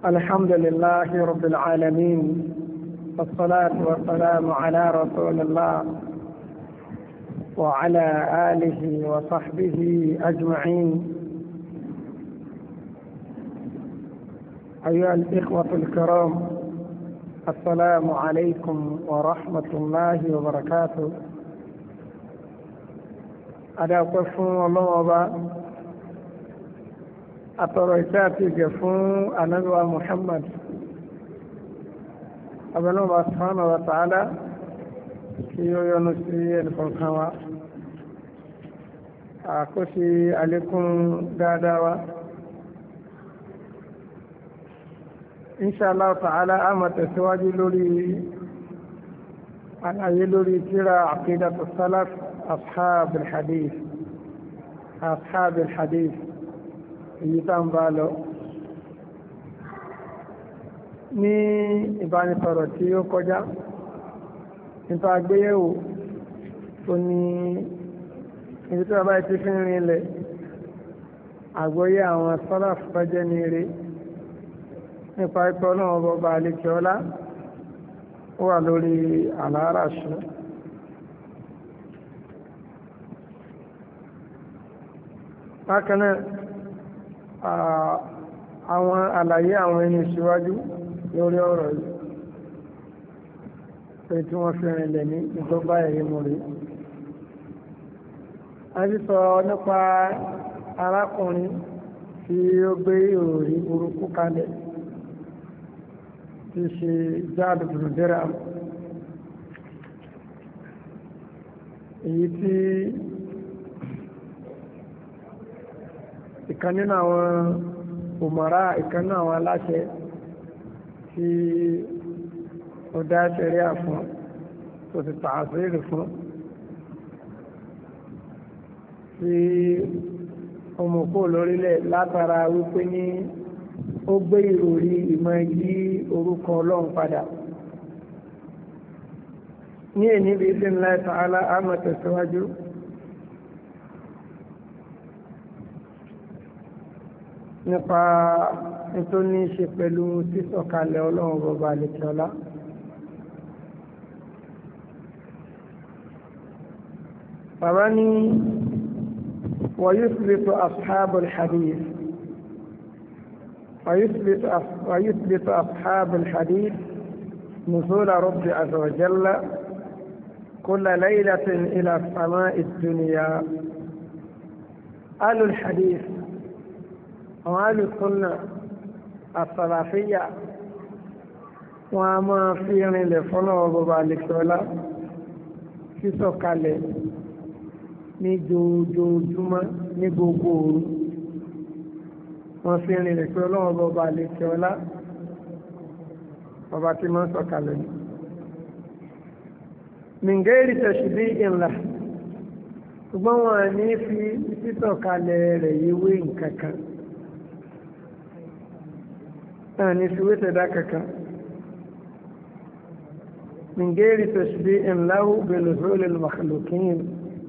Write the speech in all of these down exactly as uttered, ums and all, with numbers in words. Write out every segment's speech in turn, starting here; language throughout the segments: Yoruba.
الحمد لله رب العالمين، والصلاة والسلام على رسول الله وعلى آله وصحبه أجمعين. أيها الإخوة الكرام، السلام عليكم ورحمة الله وبركاته. أدعوكم الله وبركاته. أترى إساتي جفون أنبوى محمد أبنى الله سبحانه وتعالى كيو ينسي الفرقاوة أكوشي عليكم داداوة إن شاء الله تعالى أما تسواجي لوري أنا يلوري ترى عقيدة السلف أصحاب الحديث أصحاب الحديث èyí tá ń bá lọ ní ìbánisọ̀rọ̀ tí ó kọjá nípa àgbéyẹ̀wò tó ní ibi tí wọ́n bá ti fi ń rinlẹ̀ àgbọ́yé àwọn sálàf fẹ́jẹ́ ní eré nípa ipò náà bọ́ba àlekè ọlá ó wà lórí àlàáràṣù. bákan náà àwọn àlàyé àwọn ẹni síwájú lórí ọ̀rọ̀ yìí pé tí wọ́n fi rìnlẹ̀ ní ìjọba ẹ̀rí mú rí. a ti sọ nípa arákùnrin tí ó gbé ìròrí burúkú kalẹ̀ tí ṣe Ja'd ibn Dirham, èyí tí ìkan nínú àwọn òmàrá ìkan nínú àwọn aláṣẹ tí ó dá ṣẹ̀ríà fún tó ti tààsírì fún tí ọmọkó lórílẹ̀ látara wípé ní ó gbé ìròrí ìmọ̀ yí orúkọ Ọlọ́run padà. ní èní bí idhnillahi ta'ala àmọ́ tẹ̀síwájú nípa tó ní ṣe pẹ̀lú sísọ̀kalẹ̀ Ọlọ́run bọba àlekíọlá. bàbá ní wa yuthbitu ashabul hadith wa yuthbitu ashabul hadith nuzula rabbi azza wa jalla kulla laylatin ila sama'i ad-dunya. ahlul hadith àwọn alùsùnà àsàlàfíyà wọn a máa fi rinlẹ̀ fọ́nà ọgbọ̀bà àlèkọ́lá sísọ̀kalẹ̀ ní jojoojúmọ́ ní gbogbo òru. wọ́n fi rinlẹ̀ pé ọlọ́wọ́ ọgbọ̀bà àlèkọ́lá ọba tí máa ń sọ̀kalẹ̀ ní. mìngẹ́rì tẹ̀sùbí ìlà ṣùgbọ́n wọn ní fi sísọ̀kalẹ̀ rẹ̀ yíwé nǹkan kan يعني في وتداكك من غير تشبيه له بنزول المخلوقين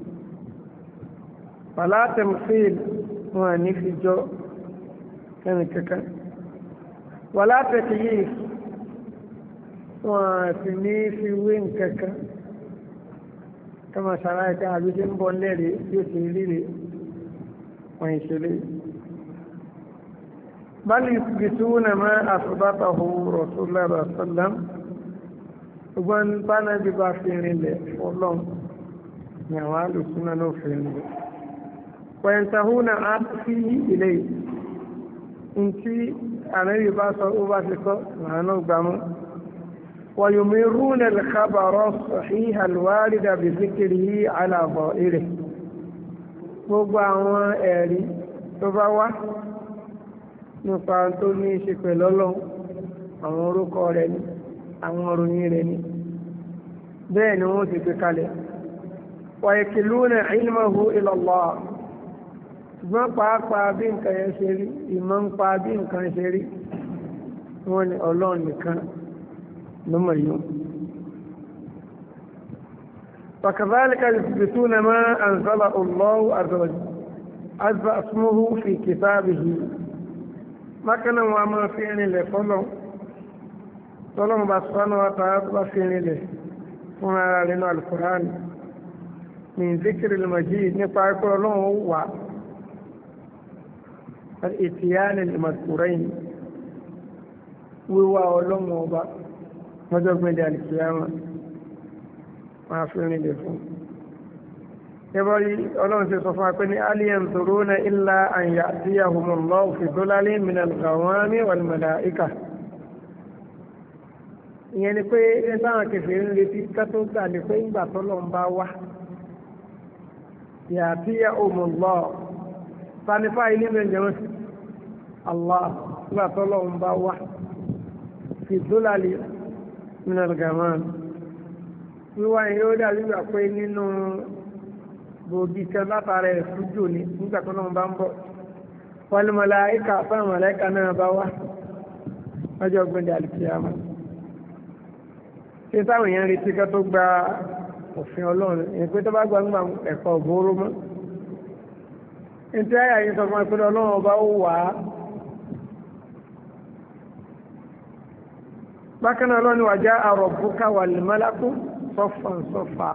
فلا تمثيل واني في جو كنكك ولا تكييف وفي في وينكك كما شرعت عبدين بوليري يسيري ويسيري بل يثبتون ما أثبته رسول الله صلى الله عليه وسلم وأن بنا ببافين الله والله نوال سنن فين وينتهون فيه إليه انتي أنا يباس أباسك معنا بامو ويمرون الخبر الصحيح الوارد بذكره على ظاهره gbogbo àwọn ẹ̀rí tó bá wá nípa tó ní ṣe pẹ̀lú Ọlọ́run, àwọn orúkọ rẹ̀ ní àwọn òròyìn rẹ̀ ní bẹ́ẹ̀ ni wọ́n ti gbé kalẹ̀. wa yakiluna ilmahu ila Allah, ṣùgbọ́n pàápàá bí nǹkan yẹn ṣe rí, ìmọ̀ ń pa bí nǹkan ṣe rí, wọ́n ní Ọlọ́run nìkan ló mọ̀ yìí. wa kadhalika yuthbituna ma anzala Allahu azza wa jalla اسمه في كتابه mákànnà wọn a máa fi rinlẹ̀ fọ́lọ́ tọ́lọ́run bá subhanahu wa ta'ala tó bá fi rinlẹ̀ fún ara rẹ̀ náà al-Qur'an min zikril majid nípa ẹ̀kọ́ ọlọ́run wà al-ityan al-mazkurayn wíwá ọlọ́run ọba lọ́jọ́ gbẹ̀dẹ̀ al-qiyama máa fi rinlẹ̀ fún ẹbọ́rí ọlọ́run ti sọ fún apẹ́ ní hal yanzuruna illa an ya'tiyahumullahu fi dhulalin minal ghawami wal malaika ìyẹn ni pé ẹgbàwọn kẹfẹ́ ń retí kátó gbà ní pé ńgbà tọ́lọ̀ ń bá wá ya'tiyahumullahu sanifá ilé mẹ́jọ Allah ńgbà tọ́lọ̀ ń bá wá fi dhulalin minal ghawami wíwá yẹn ó dàbí gbà pé nínú bòbí kan látara ẹ̀fújò ní nígbà tó náà bá ń bọ̀ wal màláíkà fáwọn màláíkà náà bá wá ọjọ́ gbẹ̀dẹ̀ àlùkìyámà ṣé táwọn èèyàn retí ká tó gba òfin ọlọ́run èyí pé tó bá gba nígbà ẹ̀kọ́ ògbóró mọ́ nítorí àyà yìí sọ fún ẹgbẹ́ ọlọ́run ọba ó wà á bákan náà ọlọ́run wàjá rabbuka wal malaku saffan saffa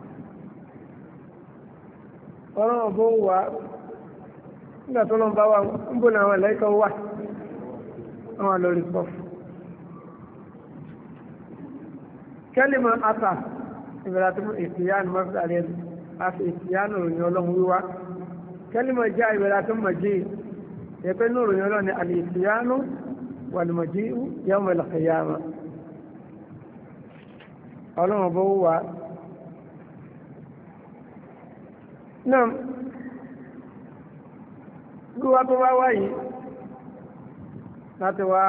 ọlọ́run bó wà nígbà tó lọ́n bá wà ń bò ní àwọn ẹ̀lẹ́kọ̀ wà àwọn lórí sọ́fù kẹ́lìmọ̀ ata ìbẹ̀rẹ̀ tó ìsìyánu mọ́fìdàrí àti ìsìyánu ròyìn ọlọ́run wíwá kẹ́lìmọ̀ já ìbẹ̀rẹ̀ tó mọ̀jí ẹ̀pẹ́ ní ròyìn ọlọ́run ni àlìsìyánu wàlùmọ̀jí yawm al-qiyamah ọlọ́run bó wà náà lúwa tó wá wáyé láti wá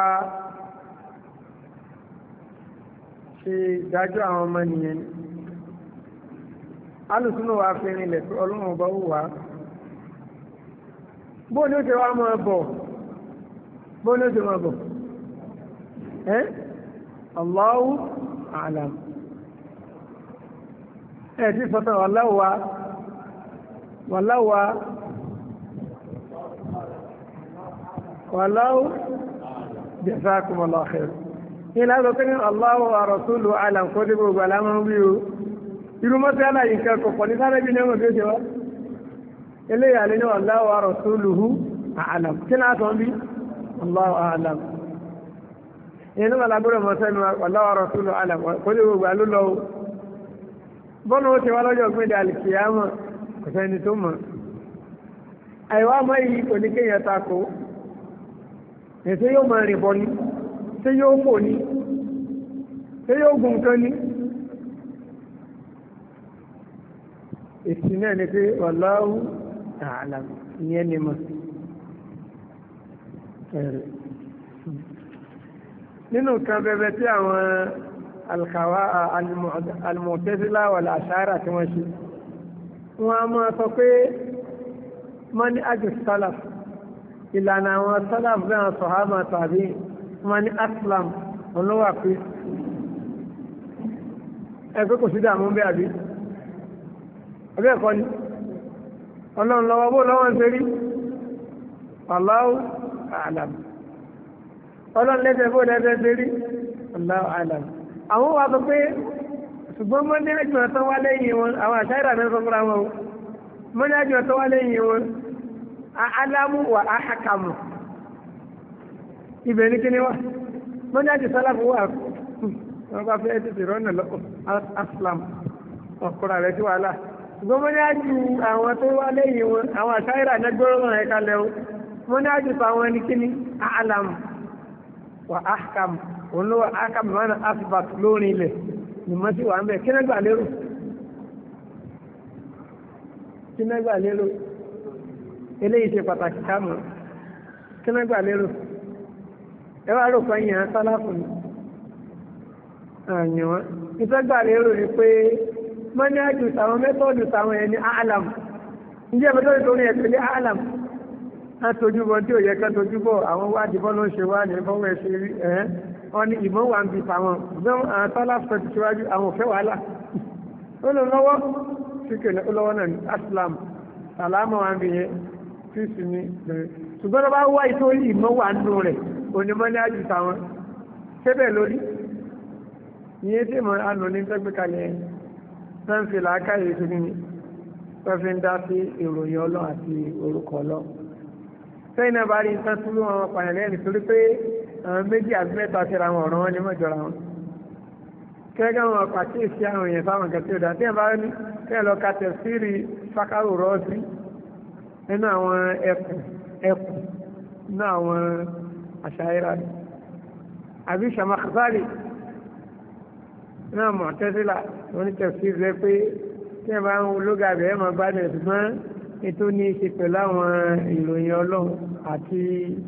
ṣe ìdájọ́ àwọn ọmọ nìyẹn alùsùnú wa fi rinlẹ̀ pé ọlọ́run ọba ó wà bóò ní ó ṣe wá máa bọ̀ bóò ní ó ṣe máa bọ̀ ẹ́ Allahu a'lam ẹ̀ tí sọ́tọ̀ Allahu wa wàláwà wàláwù jazakumullahu khair ní láti ọkọ́ ní Allahu wa rasuluhu a'lam kó dé gbogbo alámọ́ wí o irú mọ́sí aláyìí nǹkan kọ̀kọ́ ní sáré bí nẹ́mọ̀ tó ṣe wá eléyà lé ní Allahu wa rasuluhu a'lam kí náà sọ bí Allahu a'lam ìyẹn ní alágbọ́dọ̀ mọ́sẹ́ ní Allahu wa rasuluhu a'lam kó dé gbogbo alólọ́wọ́ bọ́nà ó ti wá lọ́jọ́ gbé ọ̀sẹ́ni tó mọ̀ àìwá mọ́ yìí kò ní kéèyàn tako èsè yóò máa rìn bọ́ ní ṣé yóò fò ní ṣé yóò gùn kan ní èsì náà ni pé wallahu a'lam ìyẹn ni mọ̀ nínú kan bẹ̀bẹ̀ tí àwọn alkawa al-Mu'tazila wal Ash'ari tí wọ́n ṣe wọ́n a máa sọ pé mani ajù sálàf ìlànà àwọn sálàf náà sọ̀hábà tàbí mani aslam olówà pé ẹgbẹ́ kò sí dàmú bẹ́ àbí ọbẹ̀ ẹ̀kọ́ ni ọlọ́run lọ́wọ́ bó lọ́wọ́ ń ṣe rí Allahu a'lam ọlọ́run lẹ́sẹ̀ bó lẹ́sẹ̀ ṣe rí Allahu a'lam àwọn wa sọ pé ṣùgbọ́n mọ́ní àjò ọ̀tọ́ wá lẹ́yìn wọn àwọn àṣáìrà náà sọ fúnra wọn mọ́ní àjò ọ̀tọ́ wá lẹ́yìn wọn alámù wà áhàkàmù ibẹ̀ ní kíní wá mọ́ní àjò sálàfù wà wọ́n bá fẹ́ tètè rọ́nà lọ́kọ̀ aslam ọkùnrin rẹ̀ sí wàhálà ṣùgbọ́n mọ́ní àjò àwọn tó wá lẹ́yìn wọn àwọn àṣáìrà náà gbọ́rọ̀ rẹ̀ kalẹ̀ o mọ́ní àjò àwọn ní kíní alámù wà áhàkàmù òun ló wà áhàkàmù mọ́nà asbat lórí ilẹ̀ nìmọ́ sí wà ń bẹ̀ kí náà gbà lérò kí náà gbà lérò eléyìí ṣe pàtàkì kámọ̀ kí náà gbà lérò ẹ wá rò pé yàn án sálàfù ní àyàn wọn nítorí gbà lérò ni pé mọ́ní àjù tàwọn mẹ́tọ́ọ̀dù tàwọn ẹni àlàm ǹjẹ́ mẹ́tọ́ọ̀dù tó ní ẹ̀pẹ́ ní àlàm á tójú bọ́ tí ò yẹ ká tójú bọ́ àwọn wádìí bọ́ ló ń ṣe wá ní bọ́wọ́ ẹ̀ ṣe rí ẹ̀ wọ́n ní ìmọ̀ wà ń bi fáwọn ṣùgbọ́n àwọn sálàfù ti ṣíwájú àwọn òfẹ́ wàhálà ó lọ lọ́wọ́ síkè lọ́wọ́ náà ní aslam sàlámù wa ń bi yẹn tí sì ní bẹ̀rẹ̀ ṣùgbọ́n tó bá wá ìtò ìmọ̀ wà nù rẹ̀ onímọ̀ ní àjù táwọn ṣébẹ̀ lórí ìyẹn tí mo ànú ní tẹ́gbẹ́ kalẹ̀ náà ń fi làákàyè tó ní wọ́n fi ń dá sí ìròyìn ọlọ́ àti orúkọ ọlọ́ sẹ́yìn náà bá rí nǹkan tó wọn pààyàn lẹ́yìn torí pé àwọn méjì àti mẹ́ta síra wọn ọ̀rọ̀ wọn ni wọ́n jọra wọn kẹ́gẹ́ wọn pàkíyèsí àwọn èèyàn fáwọn nǹkan tí ó dá tí wọ́n bá ní kẹ́ lọ ka tẹ̀síìrì fákàrò rọ́ọ̀sì nínú àwọn ẹkùn ẹkùn nínú àwọn àṣàyíra àbí sàmàkàtàlì náà mọ̀ tẹ́sílà wọn ní tẹ̀síìrì rẹ pé tí wọ́n bá ń lóga bẹ̀rẹ̀ mọ̀ gbádùn ẹ̀ ṣùgbọ́n ètò ní í ṣe pẹ̀lú àwọn ìròyìn ọlọ́run àti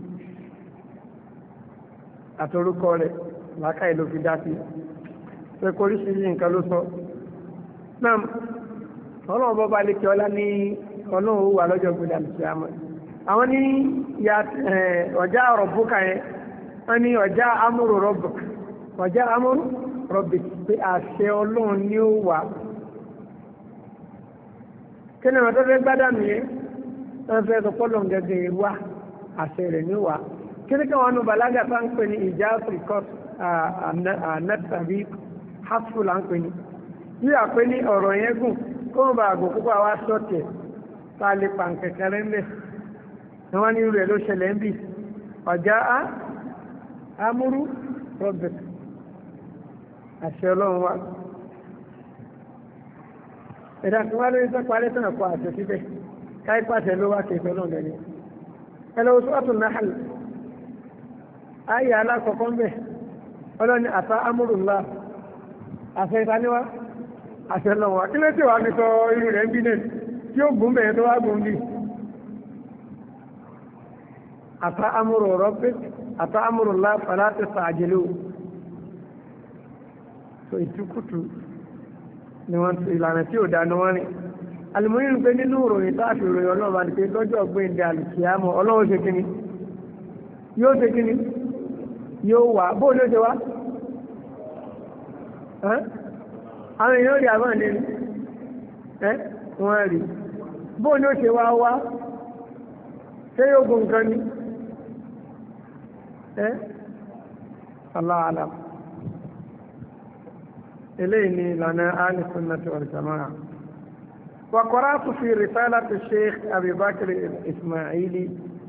àtorúkọ rẹ̀ làákàyè ló fi dá sí pé kóríṣiríṣi nǹkan ló sọ náà ọlọ́run bọ́ bá lè kí ọlá ní ọlọ́run ó wà lọ́jọ́ gbé dàlù sí àmọ́ àwọn ní ya ọjà ọ̀rọ̀ búkà yẹn wọ́n ní ọjà amúrò rọ́bùk ọjà amúrò rọ́bùk pé àṣẹ ọlọ́run ní ó wà kí ni wọ́n tó fẹ́ gbádàmù yẹn wọ́n fẹ́ sọ pọ́lọ̀ gẹ́gẹ́ wá àṣẹ rẹ̀ ní wà kí ni káwọn ọ̀nà bàlágà tá ń pè ní ìjà afrikọ́t ànátàbí hafù là ń pè ní bí àpé ní ọ̀rọ̀ yẹn gùn kó wọn bá àgò púpọ̀ àwa sọ́ọ̀tì ẹ̀ tá a lè pa nkẹ̀kẹ́rẹ́ ńlẹ̀ ni wọ́n ní irú ẹ̀ ló ṣẹlẹ̀ ń bì ọ̀já á amúrú rọ́bẹ̀t àṣẹ ọlọ́run wa ẹ̀dá tí wọ́n lórí sọ́pọ̀ alẹ́ tọ́nà kọ àṣẹ síbẹ̀ káí pàṣẹ ló wá kẹfẹ́ náà gẹ̀ẹ́ ẹlọ́wọ́ sọ́tún náà ayé alákọ̀ọ́kọ́ ń bẹ̀ ọlọ́ni àtà amúrùnlá àṣẹ ìtaníwá àṣẹ lọ́wọ́ kí ló tí wà ní sọ irú rẹ̀ ń bí náà tí ó gùn bẹ̀yẹn tó wá gùn bí àtà amúrù rọ́bẹ̀ àtà amúrùnlá fàlátì sàájẹlú so ìtukùtù ni wọ́n ti ìlànà tí ò dáná wọ́n rìn alìmọ́yìn pé nínú ìròyìn tó àfi ìròyìn ọlọ́run àti pé lọ́jọ́ ọgbẹ́ndẹ̀ alìkìyàmọ̀ ọlọ́run ṣe kíni yóò ṣe kíni yóò wà bóò ló ṣe wá àwọn èèyàn rí àwọn ìlérí wọ́n rí bóò ló ṣe wá wá ṣé yóò gùn nǹkan ni Allahu a'lam eléyìí ni ìlànà ahli sunnati wal jamaa wa qara'tu fi risalati sheikh Abi Bakr al-Ismaili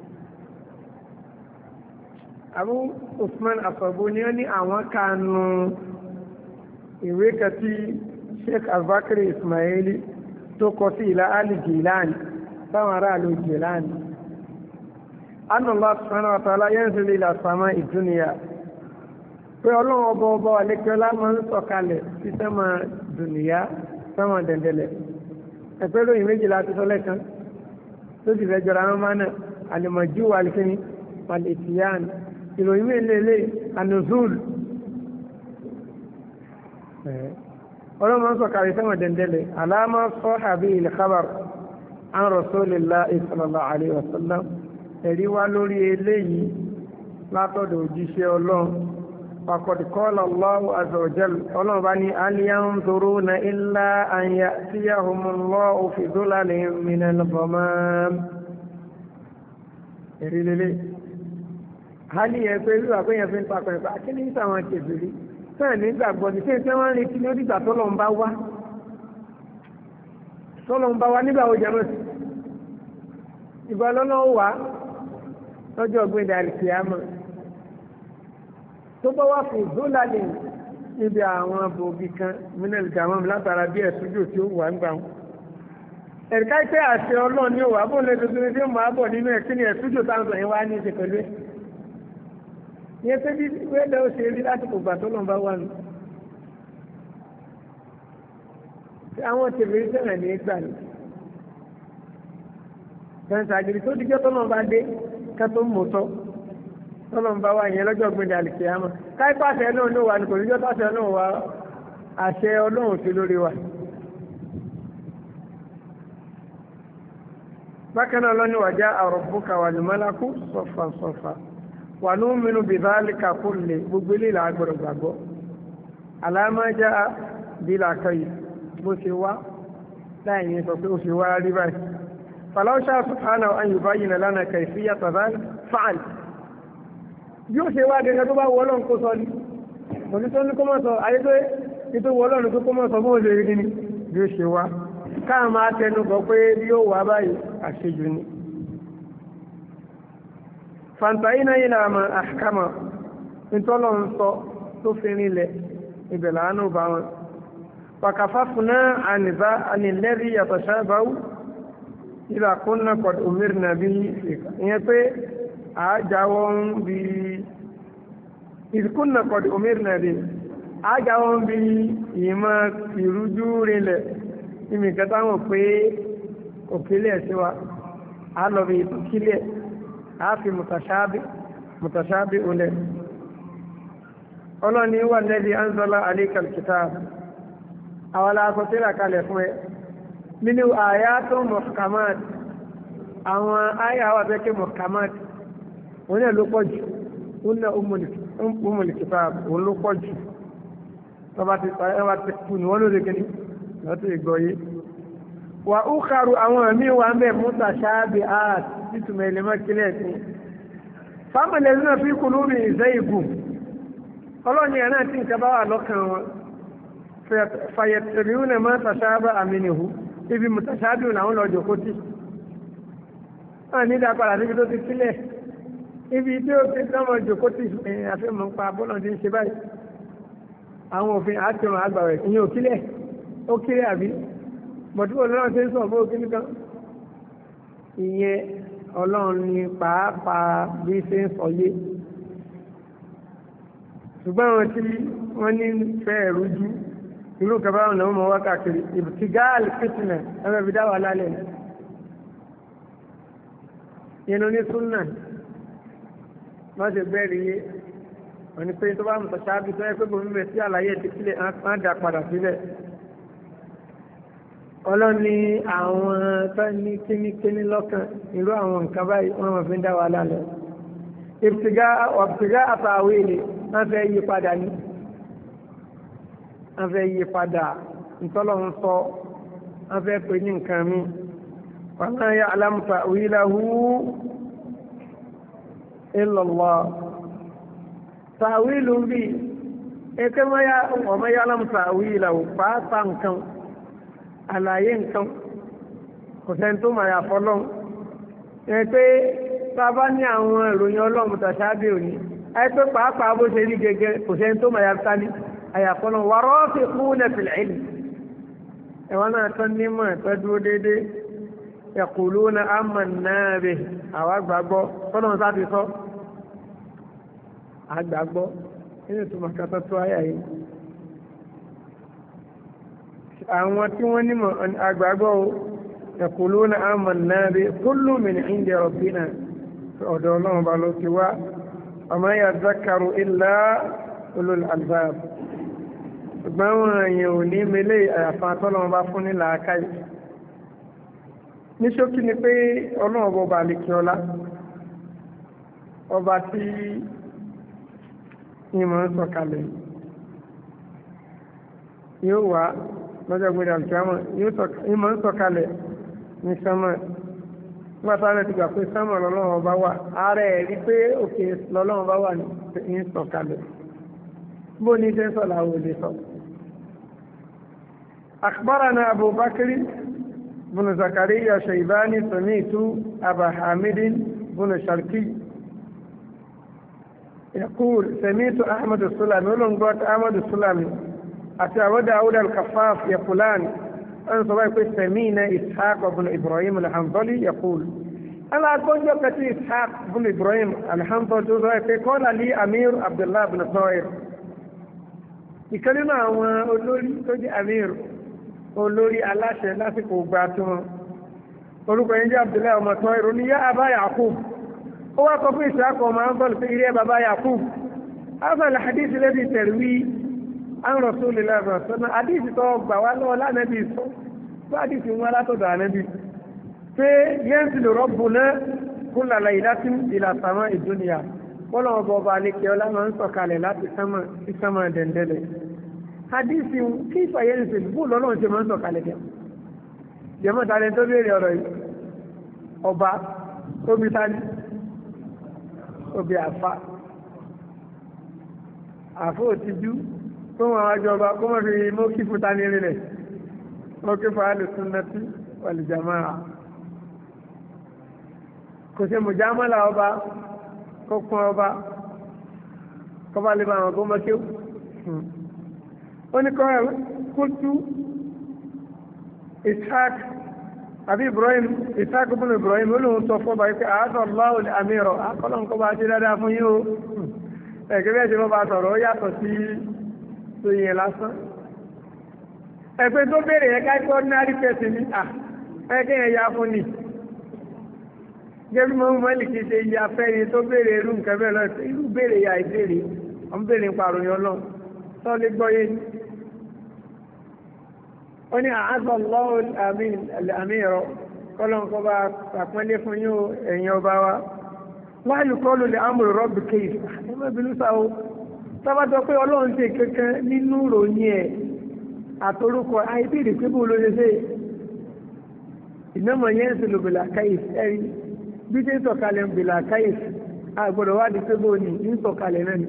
Abu Usman As-Sabuni ní àwọn kanu ìwé kàtí sheikh Abi Bakr al-Ismaili tó kọ sí ila ali Jilani sáwọn ará àlò Jilani anna Allah subhanahu wa ta'ala yanzilu ila sama'i dunya pé ọlọ́run ọba ọba àlékẹ́lá máa ń sọ̀kalẹ̀ sí sẹ́mà dùnìyá sẹ́mà dẹ̀ndẹ̀lẹ̀ ẹ̀pẹ́ lóyìn méjìlá ti sọ lẹ́kan tó ti fẹ́ jọra wọn máa náà àlèmọ̀jú àlìkíní àlètìyàn ìròyìn mélèlè ànùzúl ọlọ́run máa ń sọ̀kalẹ̀ sẹ́mà dẹ̀ndẹ̀lẹ̀ àlámà sọ́hàbí ìlẹ̀kábàr an rasulillahi sallallahu alaihi wasallam ẹ̀rí wá lórí eléyìí látọ̀dọ̀ òjíṣẹ́ ọlọ́run فقد قال الله عز وجل ولبني هل ينظرون إلا أن يأتيهم الله في ظلل من الغمام هل يقول أبو يفين فاقوا فأكل إنسان كذلك sẹ́ẹ̀ nígbàgbọ́ ní sẹ́ẹ̀ tí wọ́n ń retí ní onígbà tọ́lọ̀ ń bá wá tọ́lọ̀ ń bá wá nígbà wo jẹ́mọ̀ sí ìgbà lọ́nà ó wá lọ́jọ́ ọ̀gbìn àlìkìyámọ̀ tó bá wà fún ìdólàlẹ̀ níbi àwọn abòbí kan mínẹ́lì gàmọ́m látara bí ẹ̀sùjò tí ó wà ń gbà wọn. ẹ̀ka ìpẹ́ àṣẹ ọlọ́run ní òwà bóun lè tuntun tí ó máa bọ̀ nínú ẹ̀kí ni ẹ̀sùjò táwọn yẹn wá ní ìṣe pẹ̀lú ẹ̀. ìyẹn pé bí wẹ́lẹ̀ ó ṣe rí lásìkò gbà tó lọ́n bá wà nù. àwọn tèlé sẹ̀rẹ̀ ní gbà ní. bẹ́ńsàgìrì tó dijọ́ tó lọ́n bá dé ká tó mọ̀tọ́ tọ́lọ̀ ń bá wá ìyẹn lọ́jọ́ gbẹ̀dẹ̀ àlìkìyàmọ̀ káípàṣẹ náà ló wà ní kò níjọ́ tàṣẹ náà wá àṣẹ ọlọ́run sí lórí wa. bákan náà lọ́ní wàjá rabbuka wal malaku sọ̀fà sọ̀fà wa nu'minu bi dhalika kulli gbogbo ilé ìlà agbọ̀dọ̀ gbàgbọ́ àlámájá bílà kọyì bó ṣe wá láì yẹn sọ pé ó ṣe wá rí báyìí falau sha'a subhanahu an yubayyina lana kayfiyata dhalik fa'al yóò ṣe wá gẹ́gẹ́ tó bá wọ́ ọlọ́run kó sọ ní òní tó ní kó mọ́ sọ ayé tó ní tó wọ́ ọlọ́run tó kó mọ́ sọ bó lè rí ní bí ó ṣe wá káà máa tẹnu bọ̀ pé yóò wá báyìí àṣejù ni fàǹtàyínà yìí náà máa àkàmà nítọ́lọ́run sọ tó fi rinlẹ̀ ibẹ̀ láàánú bá wọn wàkàfáfúnná ànìbá ànìlẹ́rí yàtọ̀ sábàáwú ìlà kúnnà qad umirna bí ìyẹn pé àájáwọ́ ń bí ìkúnnà qad umirna bí àájáwọ́ ń bí ìmọ̀ ìrújú rinlẹ̀ ìmìkẹta wọn pé òkèlẹ̀ sí wa a lọ bí ìtòkílẹ̀ a fi mutashabi mutashabi ulẹ̀ ọlọ́ni wà lẹ́bí anzala alayka alkitab àwọn alákọ̀ọ́sílẹ̀ kalẹ̀ fún ẹ nínú ayatun muhkamat àwọn ayà wà bẹ́kẹ́ muhkamat wọ́n náà ló pọ̀ jù wọ́n náà ummul kitab wọ́n ló pọ̀ jù tọba ti ẹwà ti kú ní wọ́n ló lè gẹ́ni lọ́tí ìgbọ́yé wà ó kàrù àwọn àmì wà mẹ́ mutashabihat títùmẹ̀ ilẹ̀mọ́ kílẹ̀ tí fámìlẹ̀ náà fi qulubi zaygun ọlọ́ni ẹ̀ náà tí nǹkan bá wà lọ́kàn wọn fàyẹ̀tẹ̀rìúnà máa tàṣàbà àmìnìhù ibi mùtàṣàbìun làwọn lọ jòkó tí wọ́n ní dápadà níbi tó ti sílẹ̀ ibi tí ó ti tọ́mọ jòkó tí àfihàn pa bọ́lọ̀ tí ń ṣe báyìí àwọn òfin àtìrùn àgbàwẹ̀ ìyẹn òkílẹ̀ ó kílẹ̀ àbí mọ̀tíwò lọ́rọ̀ tí ń sọ bó kíní kan ìyẹn ọlọ́run ní pàápàá bí ṣe ń sọ yé ṣùgbọ́n àwọn tí wọ́n ní fẹ́ rújú irú kẹfà ọ̀nà ọmọ wákàkiri ìbùtígáàlì fìtìnà ẹgbẹ́ fi dáwà lálẹ́ yẹnu ní súnnà wọ́n ti bẹ́ẹ̀rẹ̀ yé wọ́n ni pé tó bá mọ̀ ṣáájú tó yẹ pé bòmí bẹ̀ sí àlàyé ti sílẹ̀ á dà padà sílẹ̀ ọlọ́ni àwọn tó ní kíníkíní lọ́kàn irú àwọn nǹkan báyìí wọ́n mọ̀ fi ń dáwà lálẹ́ ìbùtígá àtàwé wọ́n fẹ́ yí padà ní wọ́n fẹ́ yí padà ntọ́lọ́run sọ wọ́n fẹ́ pè ní nǹkan mi wọ́n náà yà alámùtà òyìnláhù illallah tàwílù bí ẹkẹ́ ọmọ yà alámùtà òyìnláhù pàápàá nǹkan àlàyé nǹkan kò sẹ́ni tó mà yà fọ́lọ́n ẹ pé sábà ní àwọn ìròyìn ọlọ́run tàṣábì òní ẹgbẹ́ pàápàá bó ṣe rí gẹ́gẹ́ kò sẹ́ni tó mà yà sáni àyàfọ́nà wàrọ́ fi kún fil ilm ẹ̀wọ́n náà tán nímọ̀ ẹ̀tọ́ dúró dédé yaquluna amanna bihi àwọn àgbàgbọ́ tọ́nà sáti sọ àgbàgbọ́ nínú tó máa kàtọ́ tó ayà yìí àwọn tí wọ́n nímọ̀ àgbàgbọ́ yaquluna amanna bihi kullu min indi rabbina ọ̀dọ̀ ọlọ́run bá ló ti wá wa ma yadhakkaru illa ulul albab ṣùgbọ́n wọn èèyàn ò ní mele àyàfà tọ́lọ́run bá fún ní làákàyè ní ṣókí ni pé ọlọ́run bọba àlekí ọlá ọba tí ìmọ̀ ń sọ̀kalẹ̀ yóò wá lọ́jọ́ gbé dàlùkíámọ̀ ìmọ̀ ń sọ̀kalẹ̀ ní sánmà nígbàtà rẹ̀ ti gbà pé sánmà lọ́lọ́run ọba wà ààrẹ rí pé òkè lọ́lọ́run ọba wà ní sọ̀kalẹ̀ bó ní ṣe ń sọ làwọn olè sọ. أخبرنا أبو بكر بن زكريا شيباني سمعت أبا حامد بن شرقي يقول سمعت أحمد السلمي ولن قلت أحمد السلمي أتى وداود الكفاف يقولان أن صباح سمينا إسحاق بن إبراهيم الحنظلي يقول أنا أقول لك إسحاق بن إبراهيم الحنظلي قال لي أمير عبد الله بن طائر ìkànnì àwọn olórí tó jẹ́ amir olórí aláṣẹ lásìkò gba tí wọn orúkọ yẹn jẹ́ Abdullahi ọmọ tán ìrò ní yá abá Yakub ó wá kọ fún ìṣàkọ ọmọ anzọlù pé ilé bàbá Yakub afẹ́lẹ̀ hadith lẹ́bi tẹ̀lwí an Rasulillah sọ́nà hadith tó gbà wá lọ́wọ́ lánàbí sọ tó hadith wọn látọ̀dọ̀ ànábì pé yanzilu rabbuna kulla laylatin ila sama'i dunya bọ́lọ̀wọ́ bọba alékẹ́ ọlá máa ń sọ̀kalẹ̀ láti sánmà dẹ̀ndẹ̀lẹ̀ hadisi kí ìfàyẹ́ ìsìn bú lọ́lọ́run ṣe máa ń sọ̀kalẹ̀ jẹ́ jẹ́mọ́ tààrẹ tó béèrè ọ̀rọ̀ yìí ọba tóbi tani tóbi àfa àfó òtijú tó wọn àjọba kó mọ̀ fi mọ́ kí fún tani rí rẹ̀ mọ́ kí fún alùsùnnati wal jamaa kò ṣe mùjámọ́lá ọba kó kún ọba kọba lè máa wọn kó mọ́ kí ó ní kọ́ kútú ishaq àbí ibrahim ishaq ibn ibrahim olóhun sọ fún ọba yìí pé àádọ́ lọ́wọ́ àmìrọ̀ akọ́lọ̀ nǹkan bá ṣe dáadáa fún yín o ẹ̀kẹ́ bẹ́ẹ̀ ṣe bọ́ bá sọ̀rọ̀ ó yàtọ̀ sí tó yẹn lásán ẹgbẹ́ tó béèrè yẹn ká kí ordinary person ní à ẹgbẹ́ yẹn ya fún ni gẹ́gẹ́ mọ́ mọ́lì kì í ṣe ya fẹ́ni tó béèrè irú nǹkan bẹ́ẹ̀ lọ irú béèrè ya ìbéèrè ọmọ béèrè ń parọ́ yẹn lọ tó lè gbọ́ yé ni ó ní àásọ̀ lọ́wọ́ àmì ẹ̀rọ kọ́lọ̀ nǹkan bá àpọ́nlé fún yín o ẹ̀yin ọba wa láàyè kọ́lù lè amúrò rọ́bì kéèsì ẹ má bínú sáwọ́ sábàtọ̀ pé ọlọ́run ṣe kankan nínú ìròyìn ẹ̀ àtorúkọ àìbéèrè pé bó ló ṣe ṣe ìnáwó yẹn ń ṣe lò bìlà káyìsì ẹ̀rí bí ṣe ń sọ̀kalẹ̀ ń bìlà káyìsì àgbọ̀dọ̀ wá di pé bó ní ń sọ̀kalẹ̀ náà ni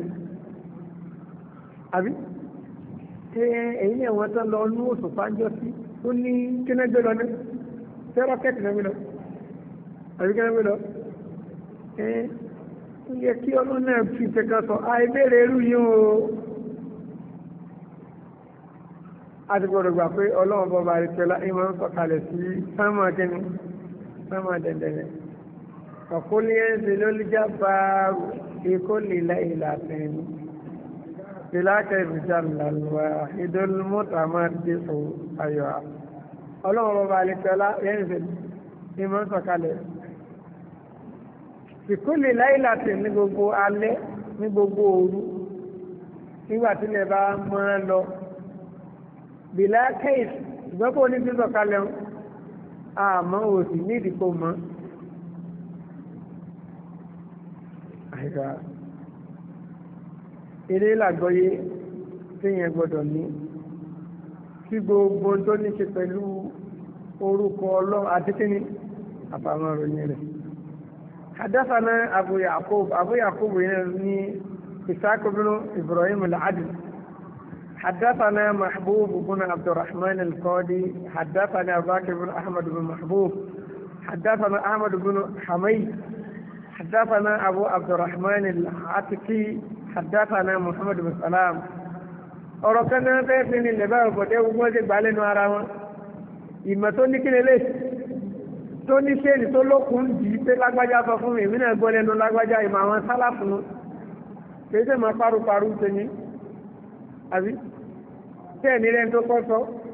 àbí ṣé ẹ̀yin náà wọ́n tán lọ ní òṣùpá jọ sí ó ní kínájọ́ lọ ní ṣé rọ́kẹ́tì náà mi lọ àbí kínájọ́ mi lọ ẹ̀ ó yẹ kí ọlọ́run náà fi kankan sọ àìbéèrè irú yìí o a ti gbọdọ̀ gbà pé ọlọ́run bọba àríkẹ́lá ìmọ̀ ń sọ̀kalẹ̀ sí sámà kínní sámà dẹ̀dẹ̀rẹ̀ ọ̀kúnlé ẹ̀ǹsẹ̀ lólíjà bá ikó lílá ìlà tẹ̀mí ìlàkẹ́ ìrìjàmìlàlùwà ìdólmọ́tàmá dẹ́sọ̀ ayọ̀ ọlọ́run bọba àríkẹ́lá ẹ̀ǹsẹ̀ ìmọ̀ ń sọ̀kalẹ̀ ìkó lílá ìlà tẹ̀mí ní gbogbo alẹ́ ní gbogbo òru nígbà tí ilẹ̀ bá mọ́ lọ bìlá kéèsì ìgbọ́pọ̀ ní sísọ kalẹ̀ àmọ́ òsì ní ìdìpọ̀ mọ́ àìkà eré làgbọ́yé tíyẹn gbọ́dọ̀ ní kí gbogbo tó ní ṣe pẹ̀lú orúkọ ọlọ́run àti kíní àfàwọn ìròyìn rẹ̀ hadathana Abu Yaqub Abu Yaqub yẹn ní Ishaq ibn Ibrahim al-Adl حدثنا محبوب بن عبد الرحمن القاضي حدثنا أبو بكر بن أحمد بن محبوب حدثنا أحمد بن حميد حدثنا أبو عبد الرحمن العتكي حدثنا محمد بن سلام أركنا تفين اللباء وفتيه وموجد بالين وراما إما توني كنلي توني شيني تولو كنجي تلاقواجا ففهمي من أقولين لاقواجا إما وان سلافنو كيسي ما پارو پارو تني àbí tẹ́ ní rẹ̀ tó kọ́ sọ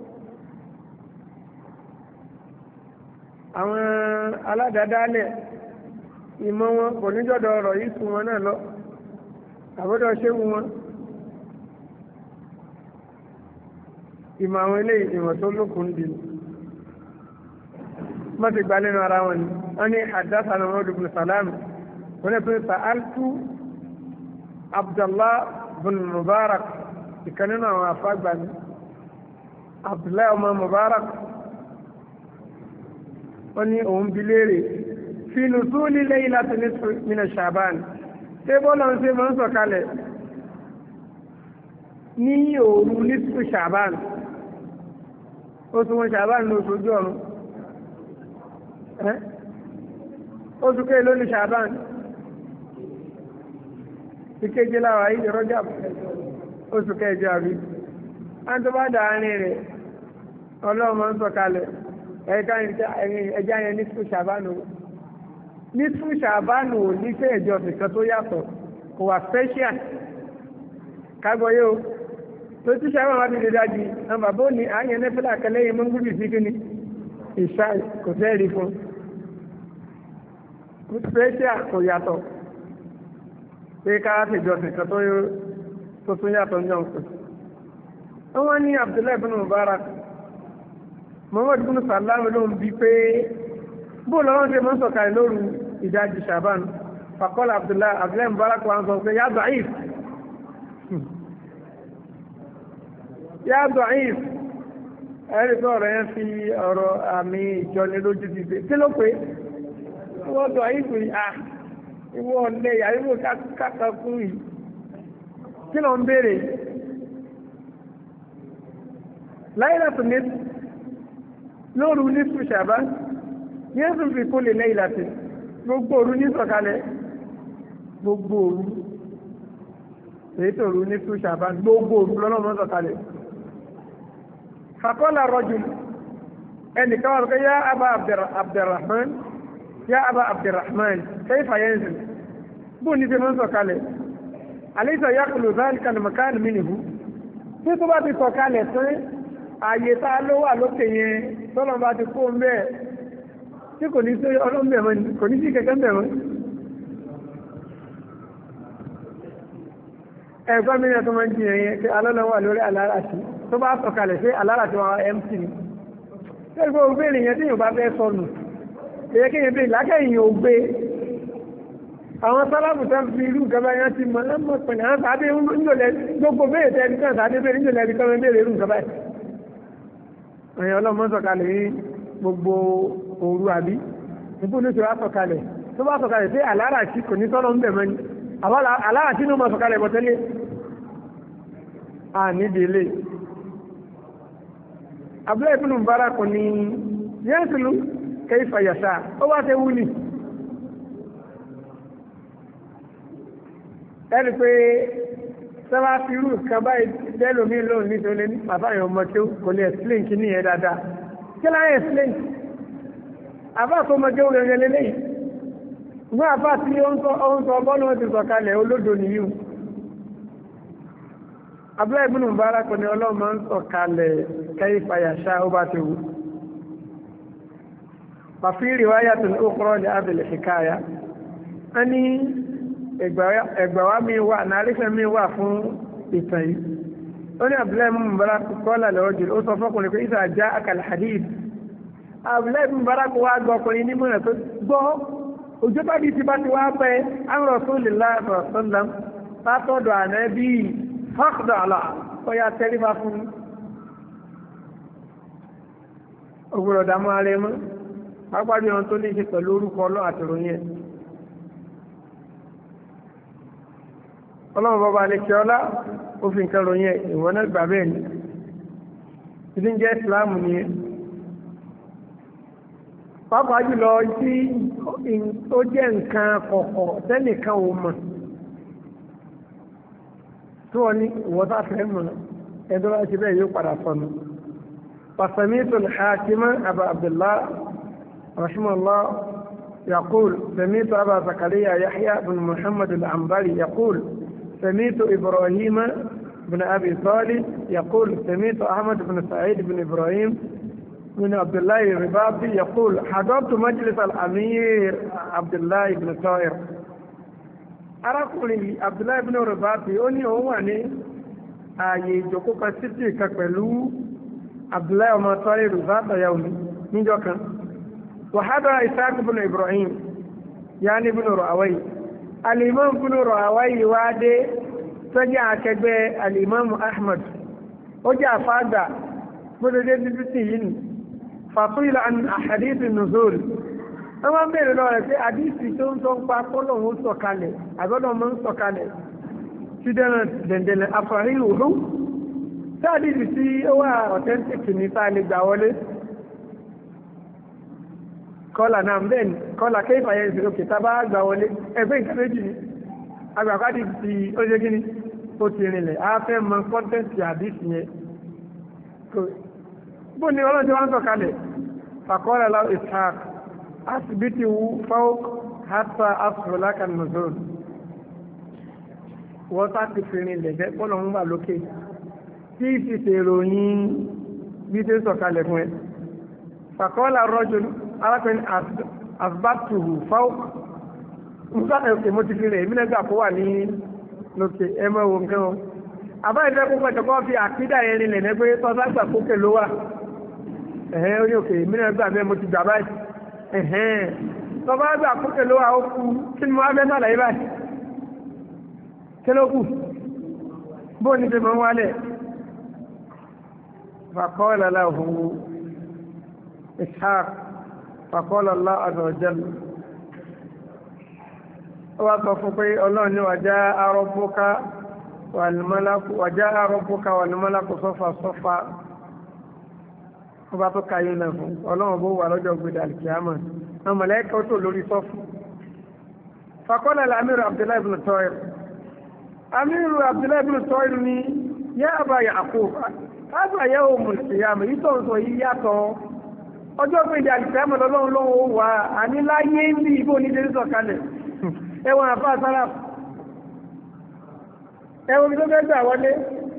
àwọn aládàádálẹ̀ ìmọ̀ wọn kò níjọ́dọ̀ ọ̀rọ̀ yìí sùn wọn náà lọ àbọ́dọ̀ ṣéwù wọn ìmọ̀ àwọn ilé ìmọ̀ tó lókun dì má ti gbà lẹ́nu ara wọn ni wọ́n ní haddathana Muhammad ibn Salam wọ́n ní pé sa'altu Abdullah bin Mubarak ìkan nínú àwọn àfágbà ní Abdullahi ọmọ Mubarak wọ́n ní òun bí léèrè fi nùsúlì laylatin nisfi min Sha'ban tí bọ́lá ń ṣe máa ń sọ̀kalẹ̀ ní òru nisfi Sha'ban oṣù wọn Sha'ban ní oṣù ojú ọ̀run oṣù kéè lónìí Sha'ban ìkéjì láwàá yìí Rajab oṣù kẹjọ àbí wọ́n tó bá dáárín rẹ̀ ọlọ́run máa ń sọ̀kalẹ̀ ẹja yẹn ní fún ṣàbánù ní fún ṣàbánù ò ní fẹ́ ìjọ nìkan tó yàtọ̀ kò wà special kágbọ́yé o tó tí ṣàbánù wá ti lè dájú àwọn bàbá ò ní àyẹn nẹ́fẹ́lá kẹlẹ́yìn mọ́ngúrì sí kíní ìṣá kò fẹ́ rí fún special kò yàtọ̀ pé ká fi ìjọ nìkan tó yọ tó tún yàtọ̀ ní ọ̀pẹ̀. wọ́n ní Abdullahi bin Mubarak Muhammad bin Salam ló ń bi pé bó lọ́wọ́ ṣe mọ́ sọ̀kalẹ̀ lóru ìdájí Ṣàbán faqala Abdullahi Abdullahi Mubarak wa ń sọ pé ya da'if ya da'if ẹ̀rí pé ọ̀rọ̀ yẹn fi ọ̀rọ̀ àmì ìjọni lójú ti pé kí ló pé wọ́n dọ̀ ayé ìpè à ìwọ ọ̀lẹ́ ìyàwó káàkiri fún yìí kí ló ń béèrè láìláàtò ní lóru ní ṣùṣàbá yẹ́sù fi kó lè láìláàtò gbogbo òru ní sọ̀kalẹ̀ gbogbo òru èyí tó òru ní ṣùṣàbá gbogbo òru lọ́nà mọ́ sọ̀kalẹ̀ fàkọ́lá rọ́jù ẹnìkan wà lókè yá abá abdurrahman yá abá abdurrahman kayfa yanzil bó ní ti mọ́ sọ̀kalẹ̀ alaysa yaqulu dhalika al-makan minhu tí tó bá ti sọ̀kalẹ̀ tán ààyè tá a ló wà lókè yẹn tọ́lọ̀ bá ti kó ń bẹ́ẹ̀ tí kò ní sí ọlọ́m̀bẹ̀ mọ́ kò ní sí kẹ̀kẹ́ ń bẹ̀ mọ́ ẹ̀gbọ́n mi náà tó máa ń jiyàn yẹn kí alọ́lọ́ wà lórí aláràṣí tó bá sọ̀kalẹ̀ sí aláràṣí wa mt ni ṣégbó ògbéèrè yẹn tí yóò bá fẹ́ sọnù èyẹ kí yẹn bí lákẹ́yìn ò gbé àwọn sálábù tó ń fi irú gaba yẹn ti mọ lọ́mọ pẹ̀lú àwọn sáadé ńlọlẹ̀ gbogbo bẹ́ẹ̀ tẹ́ ẹni kan sáadé bẹ́ẹ̀ ńlọlẹ̀ ẹni kan bẹ́ẹ̀ irú gaba yẹn ẹ̀yìn ọlọ́mọ sọ̀kalẹ̀ ní gbogbo òru àbí níbo ló ti wá sọ̀kalẹ̀ tó bá sọ̀kalẹ̀ sí aláràṣí kò ní tọ́lọ́ ń bẹ̀ mọ́ni aláràṣí ní ó máa sọ̀kalẹ̀ bọ̀tẹ́lẹ̀ à nídìí ilé abúlé ìpínlẹ̀ Mubarak ní yẹ́nsìlú kayfa yasha ó wá tẹ́ wú ní ẹni pé sọ́wọ́ fi irú kan báyìí dẹ́lómi lóun nítorí ní bàbá yẹn ọmọ tí ó kò lè explain kí ní yẹn dáadáa kí láyé explain àbá tó mọ jẹ́ òun gẹ́gẹ́ lélẹ́yìn ṣùgbọ́n àbá tí ó ń sọ bọ́ọ̀lù wọn ti sọ̀kalẹ̀ olódo nìyí abúlé ìbínú Mubarak ní ọlọ́run máa ń sọ̀kalẹ̀ kayfa yasha ó bá ti wù wàfí riwayatun ukhra ní abìlẹ̀ hikaya a ní ẹgbàwá mi wà nárífẹ́ mi wà fún ìtàn yìí ó ní abúlé ìbínú Mubarak qala lirajul ó sọ fọ́kùnrin pé idha ja'aka al-hadith abúlé ìbínú Mubarak wá gbọ́ ọkùnrin nímọ̀ràn tó gbọ́ òjò bá di ti bá ti wá pẹ́ an Rasulillah sallam látọ̀dọ̀ ànábì fáàkùdọ̀ àlà ọya tẹ́lifà fún ògbòrò dàmú ààrẹ mọ́ pápájú ọ̀n tó ní ṣe pẹ̀lú orúkọ ọlọ́ àtìròyìn ẹ̀ ọlọ́run bọ́bá lè kí ọlá ó fi nǹkan ròyìn ẹ̀ ìwọ̀n náà gbà bẹ́ẹ̀ ni ìdí ń jẹ́ ìsìláàmù ni pápájú lọ tí ó jẹ́ nǹkan kọ̀kọ̀ tẹ́nìkan ò mọ̀ tó wọ́n ní wọ́ta fẹ́ mọ̀ ẹ̀dọ́ láti bẹ́ẹ̀ yóò padà sọnù pàṣẹmítò al-Hakima Abu Abdullah rahimahullah yaqul sami'tu Aba Zakariya Yahya bin Muhammad al-Anbari yaqul sami'tu Ibrahim bin Abi Talib yaqul sami'tu Ahmad bin Sa'id bin Ibrahim bin Abdullah al-Ribati yaqul hadartu majlis al-Amir Abdullah bin Ta'ir arákùnrin Abdullahi ibn Ribati ó ní òun wà ní ààyè ìjòkó kan títì kan pẹ̀lú Abdullahi ọmọ tọ́rí Ribati yàwó níjọ́ kan wàhádà Ishaq ibn Ibrahim ya ní ibn Rahawayh al-Imam ibn Rahawayh wá dé sọ́jà akẹgbẹ́ al-Imam Ahmad ó jẹ́ àfáàgbà gbọ́dọ̀ dé títí yìí ni fasu'ila an ahadith an-nuzul wọ́n máa ń bèèrè lọ rẹ̀ pé àdíìsì tó ń sọ ń pa kọ́lọ̀hún sọ̀kalẹ̀ àgọ́dọ̀ mọ́ ń sọ̀kalẹ̀ tí dẹ́nà dẹ̀ndẹ̀lẹ̀ àfàrí òhún tí àdíìsì tí ó wà authentic ní tá a lè gbà wọlé kọ́là náà bẹ́ẹ̀ ni kọ́là kéfà yẹn sì lókè tá a bá gbà wọlé ẹgbẹ́ nǹkan méjì ni agbàkádì ti ó ṣe kí ni ó ti rinlẹ̀ á fẹ́ mọ kọ́ńtẹ́ǹtì àdíìsì yẹn bó ni ọlọ́dún wá ń sọ̀kalẹ̀ fàkọ́lá láwọ́ Ishaq asibiti fawq hatta asfalaka an-nuzul wọ́n tá ti fi rin lẹ̀gẹ́ bọ́lọ̀ ń wà lókè tí ti tèròyìn bí tí sọ̀kalẹ̀ fún ẹ faqala ar-rajul arákùnrin asbatuhu fawq nígbà ẹ̀kẹ́ mo ti fi rẹ̀ ìmìnà gbà kó wà ní lókè ẹmọ ohun nǹkan wọn àbá ìfẹ́ púpọ̀ tẹ́kọ́ fi àkídà ẹrin lẹ̀ nẹ́gbẹ́ tọ́sá gbà kókè ló wà ẹ̀hẹ́ orí òkè ìmìnà gbà bẹ́ẹ̀ mo ti gbà báyìí ẹ̀hẹ́n tọba gbà kókè ló wà ó kú kí ni mo wá fẹ́ sàlàyé báyìí kí ló kù bó ní fi mọ́ wálẹ̀ faqala lahu Ishaq faqala Allah azza wa jalla ó wá sọ fún pé ọlọ́run ní wàjá arọ́bùká wàjá arọ́bùká wà ní mọ́lákù sọ́fà sọ́fà ó bá tó kayé náà fún ọlọ́run bó wà lọ́jọ́ gbèdà alìkìyàmà àwọn mọ̀lẹ́kà tó lórí sọ́fù faqala al-amir Abdullahi ibn Tawir amiru Abdullahi ibn Tawir ni yá Aba Ya'qub aba yawmul qiyamah yìí tó ń sọ yìí yàtọ̀ ọjọ́ gbèdà alìkìyàmà lọ́lọ́run lọ́wọ́ wà á ní láyé ń bí ibò ní délé sọ̀kalẹ̀ ẹwọ̀n àfá sára ẹwọ̀n tó fẹ́ gbà wọlé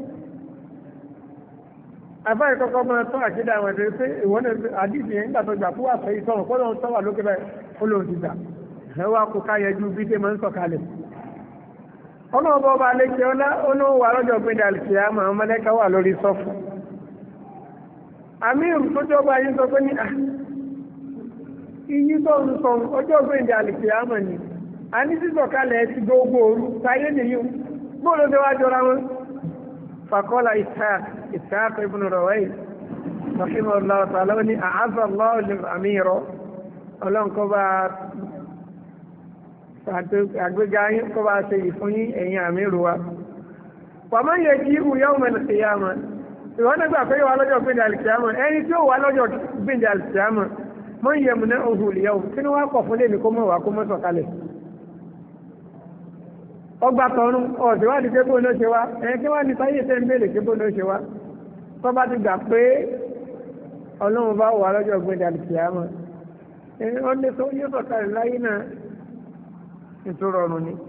àfá ìkọ́kọ́ mọ́ tọ́ àkídà àwọn ẹ̀dẹ̀ pé ìwọ́n àdìsí ẹ̀ nígbà tó gbà fún àfẹ́ ìtọ́rùn kọ́ lọ́wọ́ tọ́wà lókè báyìí olóhùn ti gbà ẹwà kò káyẹjú bí tẹ́ máa ń sọ̀kalẹ̀ ọlọ́ọ̀bọ̀ ọba alẹ́kẹ́ ọlá olówó wà lọ́jọ́ pé dàlùkì àmọ́ àwọn mọ́lẹ́kà wà lórí sọ́fù àmì ìrùsójọba yìí sọ pé ní iyí tó ń sọ ọjọ́ pé dàlùkì àmọ́ ni a ní sísọ̀kalẹ̀ ti gbogbo òru táyé nìyí bóòlù tó wá jọra wọn fàkọ́lá Ishaq Ishaq ibn Rawayi rahimahullah ta'ala ní a'azza Allahu al-amira ọlọ́nkọ́ bá àgbéga kọ́ bá ṣe ìfún yí ẹ̀yìn àmìrù wa pàmọ́ yẹ kí ìhù yawm al-qiyamah ìwọ́n nígbà pé wà lọ́jọ́ gbìndà al-qiyamah ẹni tí ó wà lọ́jọ́ gbìndà al-qiyamah mọ́ yẹ mú náà òhù al-yawm kí ni wọ́n kọ̀ fún lè ní kó mọ̀ wá kó mọ́ sọ̀kalẹ̀ ọgbà tọrún ọ̀sẹ̀wádìí pé bóun ló ṣe wá ẹ̀yìn tí wá ní sáyé tẹ́ ń bèèrè pé bóun ló ṣe wá tó bá ti gbà pé ọlọ́run bá wà lọ́jọ́ gbẹ̀dẹ̀ àlùkìyámà ẹni wọ́n lé tó yóò sọ̀kalẹ̀ láyé náà nítorí ọ̀run ni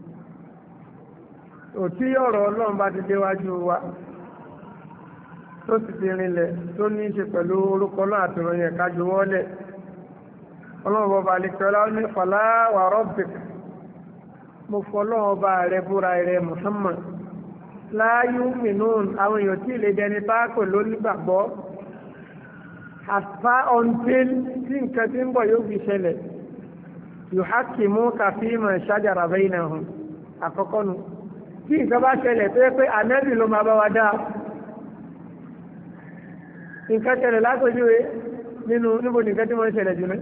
òtí ọ̀rọ̀ ọlọ́run bá ti déwájú wa tó sì ti rinlẹ̀ tó ní í ṣe pẹ̀lú orúkọ náà àti ìròyìn ẹ̀ka ju wọ́lẹ̀ ọlọ́run bọ́ba àlekẹ́ọ́lá ní fàlà wà rabbika mo fọlọ́ ọba rẹ̀ búra rẹ̀ Muhammad láyú mìíràn àwọn èèyàn tí ilé dẹni bá pè lónígbàgbọ́ àfá ọ̀ntẹ́l tí nǹkan tí ń bọ̀ yóò fi ṣẹlẹ̀ yóò hákì mú kàfí mọ̀ ṣájàrà bẹ́yìn náà hàn àkọ́kọ́ nu tí nǹkan bá ṣẹlẹ̀ tó yẹ pé ànábì ló máa bá wa dá nǹkan ṣẹlẹ̀ látọjúwe nínú níbo nǹkan tí wọ́n ṣẹlẹ̀ jù náà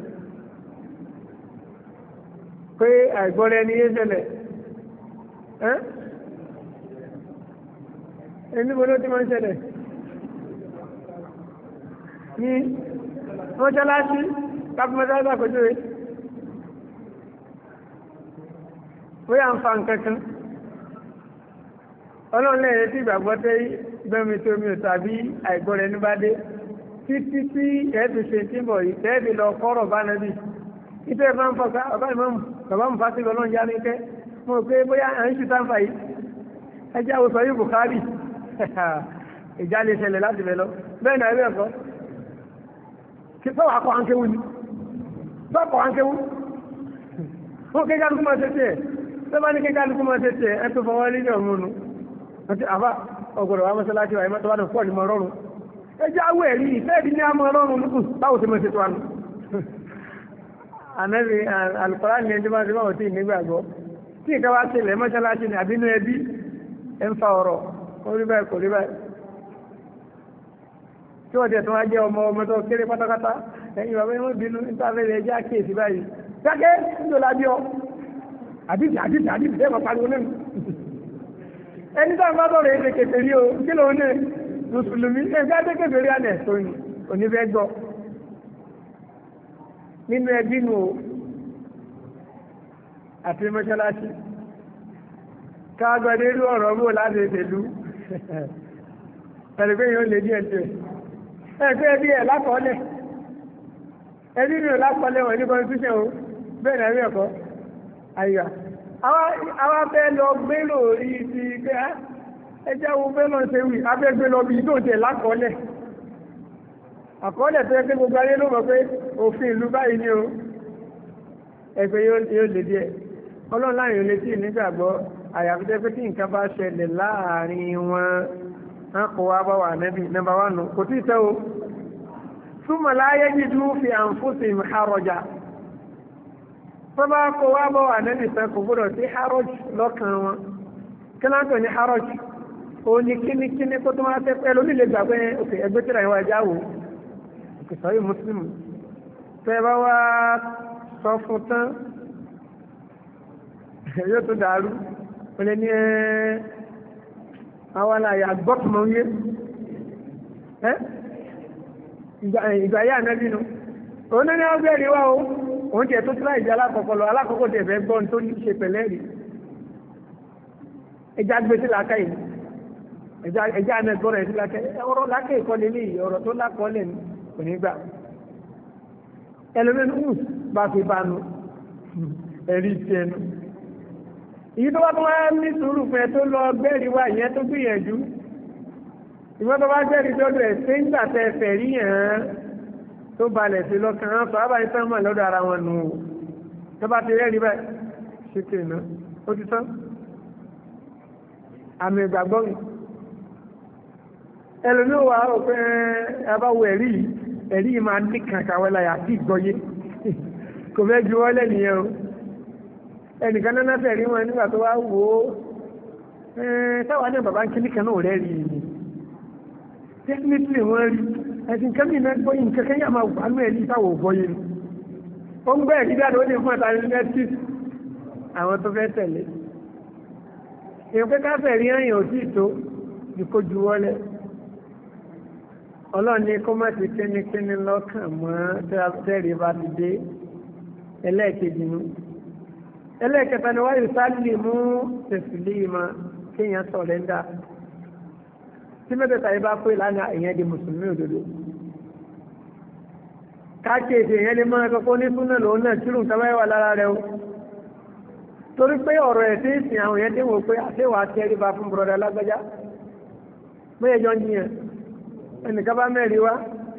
pé àìgbọ́rẹ́ ẹni yé ṣẹlẹ̀ ẹni bó ló ti máa ń ṣẹlẹ̀ ní mọ́ṣáláṣí kápẹ́mọ́ṣáláṣí àkójú rẹ̀ ó yà ń fa nǹkan kan ọlọ́run lẹ́yìn tí ìgbàgbọ́ tẹ́ gbẹ́mi tó mi ò tàbí àìgbọ́rẹ́ ní bá dé títí tí ẹ̀ẹ́dì ṣe tí ń bọ̀ yìí tẹ́ẹ̀dì lọ kọ́rọ̀ bá nẹ́bí ìtẹ́ bá ń fọ́ká ọba ìmọ̀mù bàbá mú fásitì ọlọ́run já ní kẹ́ mo pé bóyá à ń ṣù táǹfà yìí ẹjẹ́ àwòsàn yìí Bukhari ìjà lè ṣẹlẹ̀ láti bẹ̀ lọ bẹ́ẹ̀ náà ẹgbẹ́ ẹ̀kọ́ kí sọ́wọ́ akọ àǹkéwù ni sọ́kọ̀ àǹkéwù ó ké kálukú máa ṣe tiẹ̀ tó bá ní ké kálukú máa ṣe tiẹ̀ ẹ tó fọwọ́ lé ní ọ̀múnu àti àbá ọgọ̀rọ̀ wa mọ́sálásí wa ìmọ̀tọ́ wa ní pọ̀ ní mọ́ rọrùn ẹjẹ́ awọ ẹ̀rí ìfẹ́ẹ̀dì ní àmọ́ rọrùn báwo ti mọ̀ ṣe tó wa nù ànẹ́bí alùpàá ní ẹjọ́ máa ti máa tí nígbàgbọ́ tí ìkà wá sílẹ̀ mọ́ṣáláṣí ni àbínú ẹbí ẹ ń fa ọ̀rọ̀ orí báyìí kò rí báyìí tí wọ́n tẹ̀ tó wá jẹ́ ọmọ ọmọ tó kéré pátápátá ẹ̀yìn bàbá wọn bínú ìtàfẹ́lẹ̀ ẹjẹ́ àkíyèsí báyìí jákẹ́ nílò lábí ọ àdìsí àdìsí àdìsí ẹ̀ máa pariwo nínú ẹni tá a bá bọ̀rọ̀ èdè kèfèrí o kí ló ń ní mùsùlùmí ẹgbẹ́ adé kèfèrí àná ẹ̀ tó ní onífẹ́ gbọ́ nínú ẹbí nù àti mọ́ṣáláṣí káàgbọ́dé rú ọ̀rọ̀ mú láti ìṣèlú pẹ̀lú pé yóò lè ní ẹ̀tẹ̀ ẹgbẹ́ ẹbí ẹ̀ lákọọ́lẹ̀ ẹbí mi ò lákọọ́lẹ̀ wọ̀n ní constitution o bẹ́ẹ̀ náà rí ẹ̀kọ́ àyà àwọn afẹ́ lọ gbé lórí ti pé ẹjẹ́ wo fẹ́ lọ ṣe wì afẹ́ gbé lọ bí tó tẹ̀ lákọọ́lẹ̀ àkọọ́lẹ̀ tó yẹ pé gbogbo ayé ló mọ̀ pé òfin ìlú báyìí ni o ẹgbẹ́ yóò lè díẹ̀ ọlọ́run láàrin ò lè tí nígbàgbọ́ àyàfi tẹ́ pé tí nǹkan bá ṣẹlẹ̀ láàrin wọn wọn kò wá bá wà nẹ́bí nọ́mbà wà nù kò tí ì tẹ́ o súnmọ̀ láyé jíjú fi àǹfóṣe ìhárọjà tó bá kó wá bá wà nẹ́bí tẹ́ kò gbọ́dọ̀ sí hárọj lọ́kàn wọn kí náà tó ní hárọj ó ní kíníkíní kó tó máa tẹ́ pẹ́ lómi lè gbà pé òkè ẹgbẹ́ tí ra ìwà ẹja wò òkè sọ́yìn mùsùlùmí tẹ́ bá wá sọ fún tán yóò tó dàrú ó lè ní ẹ́ àwọn àlàyé àgbọ́tùmọ̀ yé ẹ́ ìgbà yá ànábì nù òun ní ọgbẹ́ rí wá o òun tiẹ̀ tó tíra ìjà alákọ̀ọ́kọ́ lọ alákọ̀ọ́kọ́ tiẹ̀ fẹ́ gbọ́n tó ní ṣe pẹ̀lẹ́ rí ẹja gbé sí làákà yìí ẹja àná gbọ́rọ̀ ẹ̀ sí làákà yìí ọ̀rọ̀ làákà ìkọ́lé ní ọ̀rọ̀ tó lákọ̀ọ́lẹ̀ ní kò ní gbà ẹlòmínú bá fi bá nu ẹ̀rí tiẹ̀ nu èyí tó bá tó wá ní sùúrù fún ẹ tó lọ gbẹ́rìí wá ìyẹn tó gbìyànjú ìwọ́n tó bá gbẹ́rìí tó dẹ̀ ṣé ń gbà tẹ ẹsẹ̀ rí yàn án tó balẹ̀ sí lọ́kàn án sọ àbáyé tán mọ̀ lọ́dọ̀ ara wọn nù ó tó bá ti rẹ́rìí báyìí ṣe kìnnà ó ti tán àmì ìgbàgbọ́ mi ẹlòmíì wà ó pé abáwo ẹ̀rí yìí ẹ̀rí yìí máa ní kàkàwé láyà àti ìgbọ́yé kò fẹ́ ju wọ́lẹ̀ nìyẹn o ẹnìkan náà fẹ́ rí wọn nígbà tó wá wò ó táwa náà bàbá ń kí nìkan náà rẹ́ rí i definitely wọ́n rí ẹ̀sìn kẹ́mì náà gbọ́ yìí kẹ́kẹ́ yà máa wà ní ẹ̀rí táwọn ò gbọ́yé ni ó ń gbẹ́ ẹ̀rí dáadọ́ ó ní fún ẹ̀ta yunifásitì àwọn tó fẹ́ tẹ̀lé èèyàn pé káfẹ́ rí ẹ̀yìn òtí tó ní kó ju wọlé ọlọ́ọ̀ni kó má ti kíníkíní lọ́kàn mọ́ tẹ́rì bá ti dé ẹlẹ́ẹ̀kejì nù ẹlẹ́ẹ̀kẹta ni wáyé sáàlì mú tẹ̀sílíìmà kéèyàn sọ̀rẹ́ńdà tí mẹ́tẹ̀ẹ̀ta yìí bá pé lánàá èèyàn di mùsùlùmí òdodo káàkiri èèyàn lè máa kọ́kọ́ ní súnà lòun náà tírù nǹkan báyìí wà lára rẹ o torí pé ọ̀rọ̀ ẹ̀ tí ń sìn àwọn èèyàn tí wò pé àṣewà tẹ́rí bá fún bùrọ̀dá lágbájá bóyá jọ ń jiyàn ẹnìkan bá mẹ́rin wá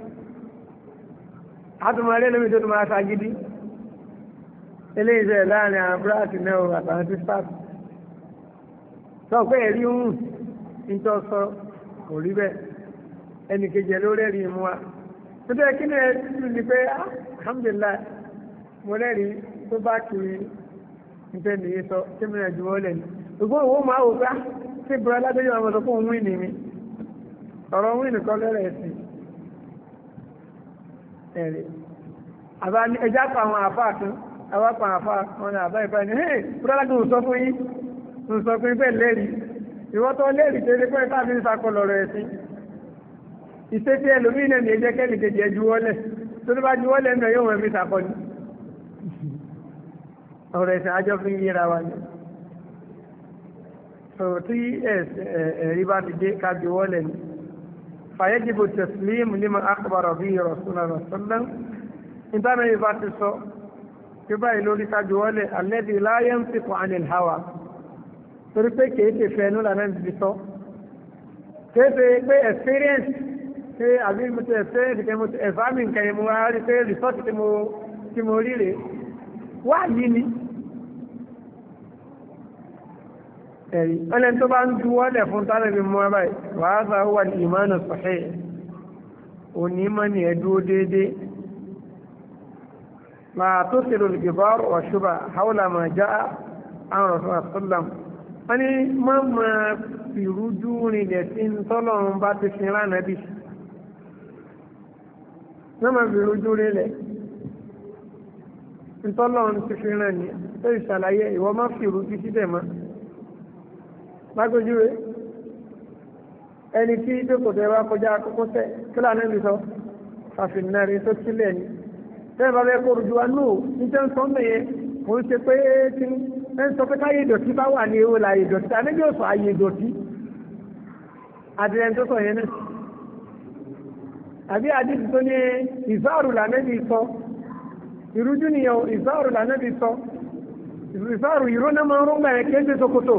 àtùmọ̀ rẹ̀ lómi tó tó máa ṣagídí eléyìí sẹ̀ láàrin àwọn búrásì náà àtàwọn tí sáàpù sọ pé ẹ̀rí ń nítọ́ sọ kò rí bẹ́ẹ̀ ẹnì kejì ẹ̀ ló rẹ́rìí mú wa nítorí kí ni ẹ tún ní pé alhamdulillah mo rẹ́rìí tó bá kiri nítorí nìyí sọ tí mo rẹ̀ jù wọ́n lẹ̀ ní ṣùgbọ́n òun máa wò pé ṣé bùrọ̀ alágbèjọ́ àwọn ọmọ sọ fún òun wí nìyí ọ̀rọ̀ wí nìkan lẹ́rẹ̀ ẹ̀sìn ẹ̀rí àbá ẹjá pa àwọn àfáà tún àwọn pa àwọn àfáà wọn ni àbá ìbá ni hey bùrọ̀ alágbèjọ́ sọ fún yín ń sọ fún ibẹ̀ lẹ́rìí ìwọ́n tó lẹ́rìí tẹ́lẹ̀ pé káàbí ń sakọlọ̀ rẹ̀ sí ìṣẹ́fẹ́ ẹlòmíì náà ní ẹjẹ́ kẹ́lì kejì ẹ juwọ́lẹ̀ tó tó bá juwọ́lẹ̀ ń bẹ̀ yóò wọ́n fi sakọlù ọ̀rọ̀ ẹ̀sìn ajọ́ fi ń yíra wa ni so tí ẹ̀rí bá ti dé ká juwọ́lẹ̀ ni fàyẹ́jìbò tẹ̀sílímù lima akbara bí rasulullah sallam ìtànà ìbá ti sọ tí báyìí lórí ká juwọ́lẹ̀ alladhi la yantiqu anil hawa torí pé kìí ṣe fẹ́nu lànà ìbí sọ kìí ṣe pé experience ṣe àbí mo ti experience kí mo ti ẹ̀fáàmì nǹkan yẹn mo wá rí pé resort tí mo tí mo rí rè wá yìí ni ẹ̀rí ọlẹ́ni tó bá ń juwọ́lẹ̀ fún tánàbí mú wa báyìí wàá sá wà ní ìmánu sahih onímọ̀ ni ẹ̀ dúró déédéé máa tó ṣe lòlùkìbár wa shubha hawla ma jaa an rasulullah sallam wọ́n ní má máa fìrújú rìnlẹ̀ sí tọ́lọ́run bá ti fi rán nàbí má máa fìrújú rìnlẹ̀ tọ́lọ́run ti fi rán ní tó ìṣàlàyé ìwọ má fìrújú síbẹ̀ mọ́ lágbójúwe ẹni tí dókòtò ẹ bá kọjá kókósẹ̀ kí lànà ìbí sọ fàfihàn tó sílẹ̀ ni tẹ́lẹ̀ bá bẹ́ẹ̀ kó rújú wa nù níjẹ́ ń sọ mẹ́yẹ kò ń ṣe pé tí ẹ ń sọ pé káyé ìdọ̀tí bá wà ní ewu láyé ìdọ̀tí tàbí yóò sọ ayé ìdọ̀tí àdìrẹ́ tó sọ yẹn náà àbí àdìsí tó ní ìzáàrù lànàbí sọ ìrújú nìyẹn ìzáàrù lànàbí sọ ìzáàrù ìró náà máa ń rún gbàyẹn kéde sokoto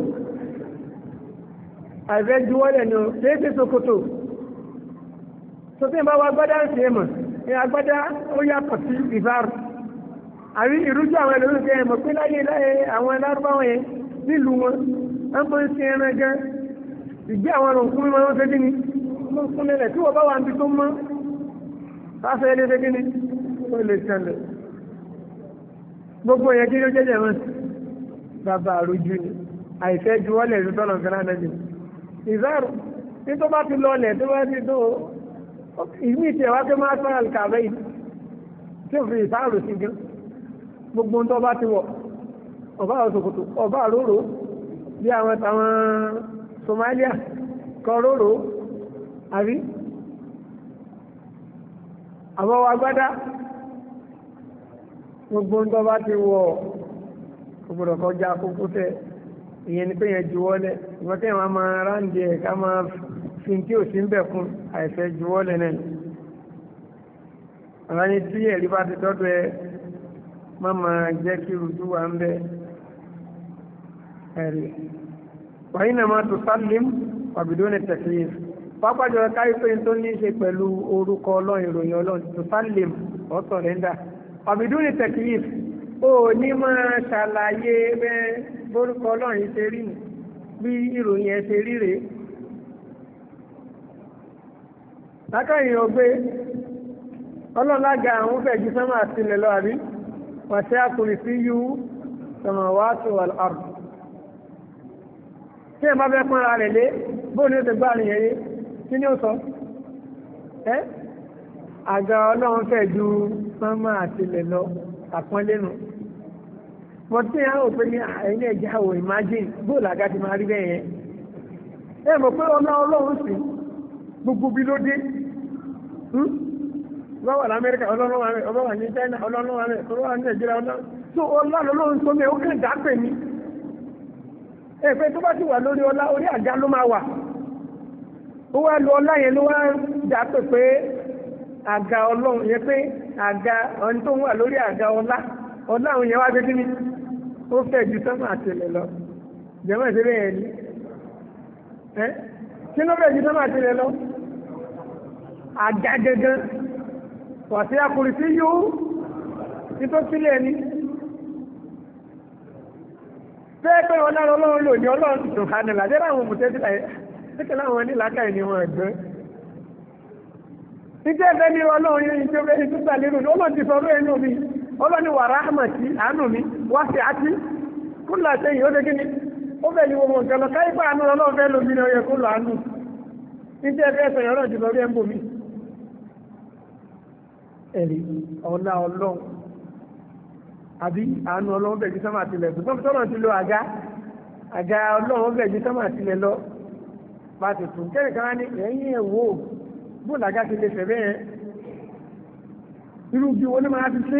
àìfẹ́ juwọ́lẹ̀ ní kéde sokoto sọtẹ́ bá wa gbádá ń ṣe mọ̀ ní agbádá ó yàtọ̀ sí ìzáàrù àrí ìrújú àwọn ẹlòmí kẹ́ ẹ̀mọ̀ pé láyé láyé àwọn ẹlárúbáwọn yẹn nílùú wọn wọ́n bọ́ ń ṣe ẹran gan ìgbé àwọn ọ̀rọ̀ òkú mímọ́ wọn ṣe kí ni wọ́n fún lẹ́lẹ̀ tí wọ́n bá wà níbi tó mọ́ sáfẹ́ ilé ṣe kí ni ó lè ṣẹlẹ̀ gbogbo yẹn kí ló jẹ́jẹ́ wọn bàbá àròjù ni àìfẹ́ ju wọ́lẹ̀ ìlú tọ́nà kan náà jù ìzáàrù tí tó bá ti lọlẹ̀ tó bá ti tó ìmí ìtẹ̀ wá pé máa sọ àlùkàbẹ́ yìí tí ò fi ìsáàrù sí gan gbogbo tó bá ti wọ̀ ọba òṣòkòtò ọba àróró bí àwọn tàwọn Somalia kọ róró àbí àwọn agbádá gbogbo ń tọ́ba ti wọ̀ ọgbọ̀dọ̀ kọjá kókó tẹ ìyẹn ni pé yẹn juwọ́lẹ̀ ìwọ́n tẹ́ wọn máa ráǹdì ẹ̀ ká máa fi tí ò sí ń bẹ̀ fún àìfẹ́ juwọ́lẹ̀ náà àwọn ẹni tí ẹ̀rí bá ti tọ́jú ẹ má máa jẹ́ kí rújú wà ń bẹ ẹ̀rí wàyí náà máa tó sálìm wàbìdó ní tẹ̀síyìí pápájọ káyí pé tó ní ṣe pẹ̀lú orúkọ ọlọ́run ìròyìn ọlọ́run tó sálìm ọ̀tọ̀ rẹ̀ndà wàbìdó ní tẹ̀síyìí ó ní máa ṣàlàyé bẹ́ẹ̀ bórúkọ ọlọ́run yìí ṣe rí nì bí ìròyìn ẹ̀ ṣe rí rèé lákàyìn ọgbẹ́ ọlọ́lága àwọn fẹ̀jú sánmà sílẹ̀ lọ àbí wàṣẹ́ àkùnrin sí yú samawati wal ard tí ẹ bá fẹ́ pọ́nra rẹ̀ lé bóò ní ó ti gbá nìyẹn yé kí ni ó sọ ẹ́ àga ọlọ́run fẹ̀jú sánmà sílẹ̀ lọ àpọ́nlénu mọ̀ tí a ò pé ní ẹ̀yìn ẹ̀já ò imagine bóò làgá ti máa rí bẹ́ẹ̀ yẹn ẹ mọ̀ pé ọlọ́run sí gbogbo bí ló dé ọlọ́wà lamẹ́ríkà ọlọ́wà rẹ̀ ọlọ́wà ní China ọlọ́wà rẹ̀ ọlọ́wà ní Nàìjíríà ọlọ́wà tó ọlá lọ́lọ́run tó mẹ́ ó kẹ́ dápẹ̀ ní ẹ̀fẹ́ tó bá ti wà lórí ọlá orí àga ló máa wà ó wá lo ọlá yẹn ló wá dápẹ̀ pé àga ọlọ́run yẹn pé àga ọ̀n tó wà lórí àga ọlá ọlá àwọn yẹn wá gbé kíní ó fẹ́ ju sọ́mà àtìlẹ̀ lọ jẹ́mọ̀ ìṣẹ́lẹ̀ yẹn ni ẹ́ kí ló fẹ́ ju sọ́mà àtìlẹ̀ lọ àga gẹ́gẹ́ wàtí akùnrin sí yóò títọ́ sílẹ̀ ní pẹ́ẹ̀pẹ́ ọlọ́run ọlọ́run lò ní ọlọ́run tó hànàlá jẹ́rọ àwọn òmùtẹ́sílẹ̀ tẹ́kẹ̀lá àwọn nílàkà ẹni wọn ẹ̀gbẹ́ títẹ́ ẹ̀fẹ́ ní ọlọ́run yìí tí ó fẹ́ tó sàlérò ní ọlọ́run ti sọ̀rọ̀ ẹnu mi ọlọ́run wà ráhàmàtí àánú mi wá sí àti kúlà sẹ́yìn ó dégé ní ó fẹ́ ní gbogbo nǹkan lọ káyípa àánú ọlọ́run fẹ́ lómi ní ọyẹ kúlà àánú títẹ́ ẹ̀fẹ́ sọ̀rọ̀ ọlọ́run ti sọ̀rọ̀ ẹ̀mbò mi ẹ̀rí ọ̀nà ọlọ́run àbí àánú ọlọ́run bẹ̀jú sọ́mà tilẹ̀ tó tọ́pù tọ́nà ti lo àga àga ọlọ́run bẹ̀jú sọ́mà tilẹ̀ lọ bá ti tún kẹ́rì kan ní ẹ̀yìn ẹ̀wò bóòlù àga ti lè fẹ̀ bẹ́ẹ̀ irú bí wọn ní máa ti ṣe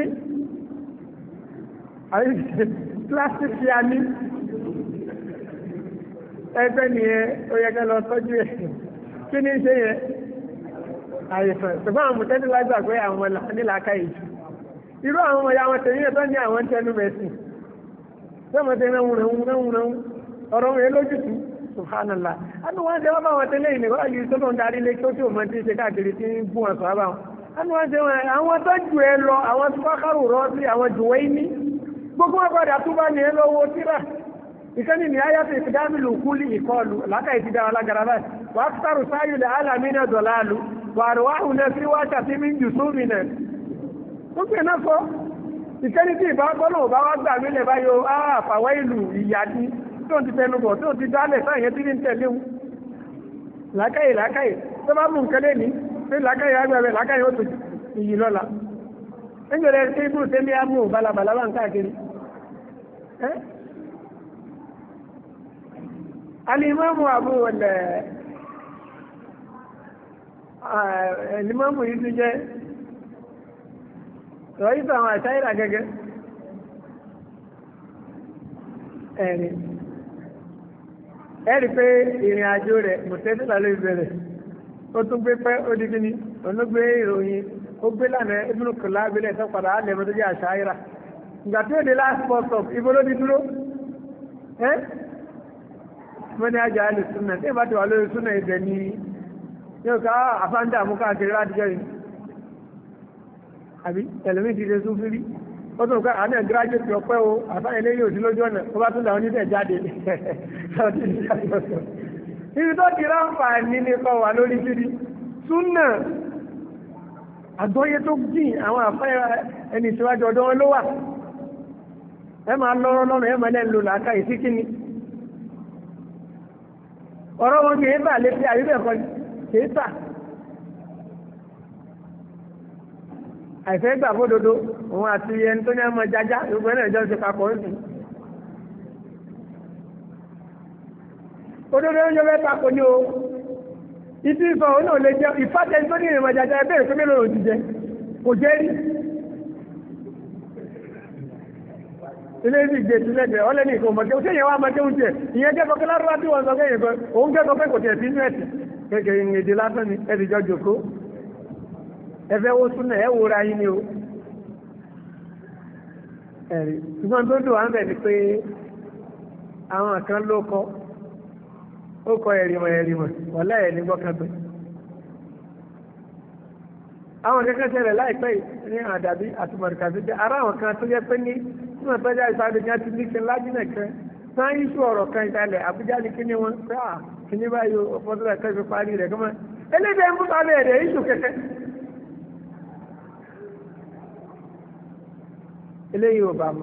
àyè plastic ṣe a ní ẹgbẹ́ nìyẹn ó yẹ kẹ́ lọ tọ́jú ẹ̀ kí ní ṣe yẹn àyẹ̀fẹ̀ ṣùgbọ́n àwọn mọ̀tẹ́ni lágbà pé àwọn nílàáká ìjù irú àwọn ọmọ ya wọn tẹ̀yìn ẹ̀tọ́ ní àwọn tẹnu mẹ́sìn sọ́mọ̀tẹ́ náà wùrẹ̀ wùrẹ̀ wùrẹ̀ ọ̀rọ̀ wọn lójútù subhanallah ánú wọn ṣe wọ́n bá wọn tẹ́lẹ̀ ìnìkọ́ àyè tó tó ń darí lé tó tí ò mọ́ tí ṣe káàkiri tí ń bú wọn sọ bá wọn ánú wọn ṣe wọn àwọn tó jù ẹ lọ àwọn tó kọ́kọ́rù rọ sí àwọn jùwẹ́ ní gbogbo wọn padà tó bá ní ẹ lọ́wọ́ tíra ìkẹ́ni ní ayé fi dámìlù kúlì ìkọlù lákàá ìtìdá alágara báyìí wà á sáré sáyù lè alámínà dọ̀láàlú wàrúwáhù náà sí wáṣà tí mi ń jù sómi nà ó pè náà fọ́ ìkẹ́ni tí ìbá gbọ́nà ò bá wá gbà mílẹ̀ báyọ̀ àfàwọ́ ìlú ìyá ní tó ti tẹnu bọ̀ tó ti dálẹ̀ sáyẹn tí ń tẹ̀lé wu làákàyè làákàyè tó bá mú nǹkan lẹ́ni pé làákàyè agbẹ̀rẹ̀ làákàyè ó tó iyì lọ́la ẹgbẹ̀rẹ̀ tí ibùdó tẹ́lẹ̀ á mú balabala wà ń káàkiri alimamu abu wọlé alimamu yìí ti jẹ́ rọ́yìí àwọn àṣáyìrà gẹ́gẹ́ ẹ̀rì ẹ̀rì pé ìrìn àjò rẹ̀ mọ̀tẹ́sílà ló bẹ̀rẹ̀ ó tún gbé pẹ́ ó di kíní olóògbé ìròyìn ó gbé lánàá ibùdó kòlá abilẹ̀ tó padà á lẹ́mọ́ tó jẹ́ àṣáyìrà ìgbà tí ó dé last bus stop ibo ló di dúró ẹ́ wọ́n ní ajá alẹ́ súnà tí ìbá ti wà lórí súnà ibẹ̀ ni yóò ká àfáńdà mú káàkiri láti jẹ́ yìí àbí ẹlòmí ti ṣe sún fírí ó tún ká àánẹ̀ gírájúẹ̀tì ọpẹ́ o àfáyẹ lé yóò sí lójú ọ̀nà ó bá tún làwọn oníṣẹ́ jáde ibi tó ti ráǹfààní ní kọ wà lórí fírí súnà àgbọ́yé tó jìn àwọn àfáyẹ ẹni ìṣíwájú ọ̀dọ́ wọn ló wà ẹ máa lọ́rọ́ lọ́rùn ẹ máa lẹ́nu lò láàká ìsíkíní ọ̀rọ̀ wọn kìí bà lé sí àyíbẹ̀kọ́ kìí tà àìfẹ́ gbà fódodo òun àti ẹni tó ní ọmọ jájá gbogbo ẹ̀nà ìjọ ṣe papọ̀ ń sùn òdodo oúnjẹ mẹ́ta kò ní o ìtì sọ òun náà lè jẹ ìfàjẹ tó ní ìrìnàmọ̀ jàjà ẹgbẹ́ ìfẹ́ mélòó ló ti jẹ kò jẹ́ rí ilé ìsì gbé sílẹ̀ bẹ̀ ọ́lẹ́ni ìkó mọ̀kẹ́ ó tẹ̀yẹ̀ wá mọ̀kẹ́ oúnjẹ ìyẹn jẹ́ kọ́kẹ́ lárúbá tí wọ́n sọ kẹ́yìn kan òun kẹ́kọ̀ọ́ pé kò tẹ̀ sí inú ẹ̀tì kékeré ń èdè lásán ni ẹ̀sì jọ jòkó ẹ̀fẹ́ wo súnà ẹ̀ wòra yín ni o ẹ̀rí ṣùgbọ́n tó dùn wá ń bẹ̀ ni pé àwọn kan ló kọ́ ó kọ ẹ̀rìmọ̀ ẹ̀rìmọ̀ wọ́n láyẹ̀ ní gbọ́kànpẹ́ àwọn kẹ́kẹ́ ṣẹlẹ̀ láìpẹ́ ní àdàbí àtùmọ̀rìkàbí jẹ́ ara àwọn kan tó jẹ́ pé ní túnmọ̀ tọ́jà ìsáàbí ní àti níṣẹ́ lájínà kan sáà iṣu ọ̀rọ̀ kan ìtàlẹ̀ àbújá ní kíní wọn pé à kíní báyìí ọ̀pọ̀tọ́lá kan fi parí rẹ̀ kọ́mọ́ eléyìí ń bú sábẹ́ rẹ̀ iṣu kẹ́kẹ́ eléyìí ò bá mu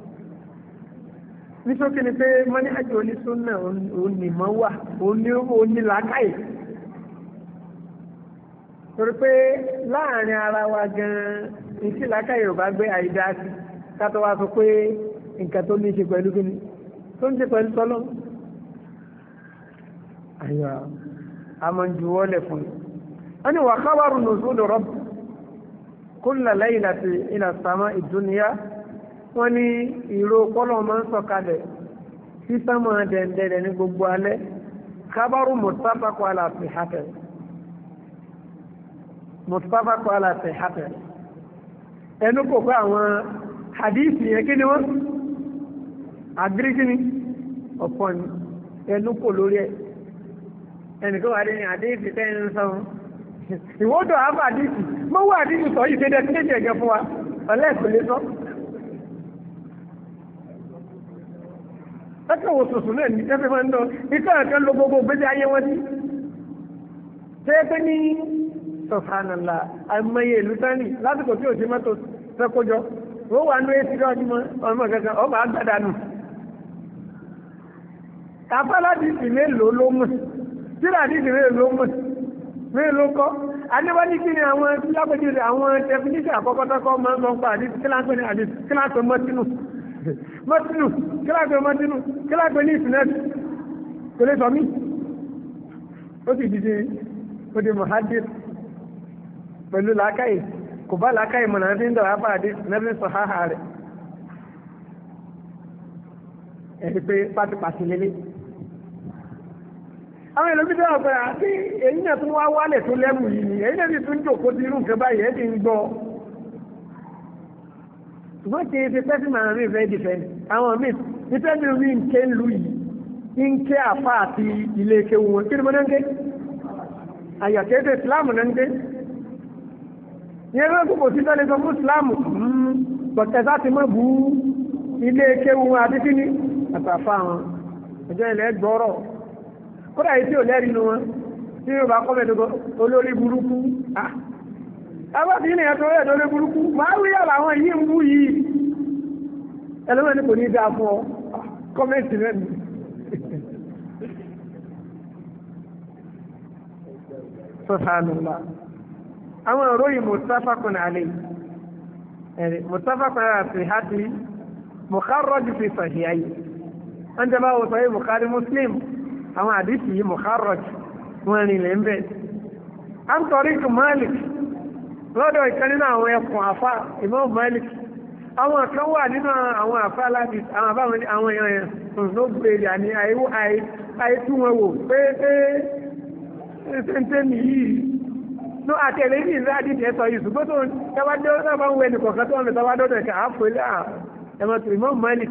ní sókè ni pé mọ́ní àjò onísúnnà onímọ̀ wà onílàákàyè torí pé láàrin ara wa gan-an ìsí làákàyè ò bá gbé àìdá sí kátó wá sọ pé nǹkan tó ní ṣe pẹ̀lú kíni tó ń ṣe pẹ̀lú tọ́lọ́ àyà àmọ̀jùwọ́lẹ̀ fún un wọ́n ni wà kábàrù nùsùlù rabb kulla laylati ila sama'i dunya wọ́n ní ìró kọ́lọ̀ máa ń sọ̀kalẹ̀ sí sánmà dẹ̀ndẹ̀dẹ̀ ní gbogbo alẹ́ kábàrù muttafaqu ala sihhatihi muttafaqu ala sihhatihi ẹnu kò pé àwọn hadithi yẹn kí ni wọ́n agíríkì ni ọ̀pọ̀ ni ẹnu kò lórí ẹ̀ ẹnìkan wà ní hadithi tẹ́ ń sọ ìwọ́dọ̀ àbá hadithi mọ́wọ́ hadithi sọ yìí tẹ́lẹ̀ tẹ́lẹ̀ ẹ̀gẹ́ fún wa ọlẹ́ẹ̀kùnlé sọ ẹ̀kọ́ wo tuntun náà ní ẹgbẹ́ máa ń lọ ikọ́ ẹ̀kọ́ ló gbogbo gbéjì ayé wọn sí tẹ́ pé ní sọ̀fànàlà àmọye ìlú tánì lásìkò tí ò sí mọ́tò fẹ́kójọ ó wà ní èsì lọ́dún ọmọ kankan ọmọ àgbàdànù àfálàdìsì mélòó ló mọ̀ sílàdìsì mélòó ló mọ̀ mélòó kọ́ adébọ́ní kí ni àwọn lápẹjù àwọn tẹfinísì àkọ́kọ́tọ́kọ́ máa ń sọ pa àdìsì kíláàpẹ́ ní àdìsì kíláàpẹ́ mọ́tínù mọ́tínù kíláàpẹ́ mọ́tínù kíláàpẹ́ ní ìsìnẹ́tì kò lè sọ mí ó sì dìde ó di muhaddith pẹ̀lú làákàyè kò bá làákàyè mọ̀ náà fi ń dọ̀wà pàdé nẹ́bí sọ háhà rẹ̀ ẹ̀rí pé pátipàtì lélẹ̀ àwọn ìlúbí tó ọ̀pẹ́ àti èyí náà tún wá wálẹ̀ tó lẹ́mù yìí ni èyí náà sì tún jòkó sí irú nǹkan báyìí ẹ̀ ti ń gbọ́ ṣùgbọ́n kí ṣe pẹ́sì máa rí ìfẹ́ dìfẹ́ àwọn míì ní pẹ́sì rí ń ké lu yìí ń ké àfá àti ilé ike wọn kí ni mo náà ń ké àyàkéde ìsìláàmù náà ń ké ìyẹn ló kò sí tẹ́lẹ̀ sọ fún ìsìláàmù bọ̀tẹ́sá ti mọ́ bú ilé ike wọn àti kí ni àtàfà wọn ọjọ́ ilẹ̀ gbọ́rọ̀ kódà yìí tí ò lẹ́rìí nu wọn tí yóò bá kọ́ mẹ́tò olórí burúkú abábí ní ẹ̀tọ́ rẹ̀ lórí burúkú máa wí yàrá àwọn yìí ń bú yìí ẹlẹ́wọ̀n ní kò ní dáa fún ọ kọ́mẹ́ntì rẹ̀ mi sọ́sánùlá àwọn òróyìn mustafakun alẹ́ ẹ̀rẹ̀ mustafakun alẹ́ àti hati mukharraj fi sahihayi wọ́n jẹ́ báwo sọ yìí Bukhari Muslim àwọn àdìsí yìí mukharraj wọn rìn lẹ́ ń bẹ̀ an tariq Malik lọ́dọ̀ ìkan nínú àwọn ẹkùn àfá Imam Malik àwọn kan wà nínú àwọn àfá láti àwọn àbáwọn àwọn èèyàn ló gbèrè àní àìtú wọn wò pé pé ṣẹ́ntẹ́mì yìí ló àtẹ̀lé ní ìlú àdìsí ẹ̀sọ yìí ṣùgbọ́n tó tẹ́wàdọ́ náà bá ń wẹ nìkọ̀ọ̀kan tó wọn lè tẹ́wàdọ́ ẹ̀ka àfò ilé ẹ̀mọ̀tò Imam Malik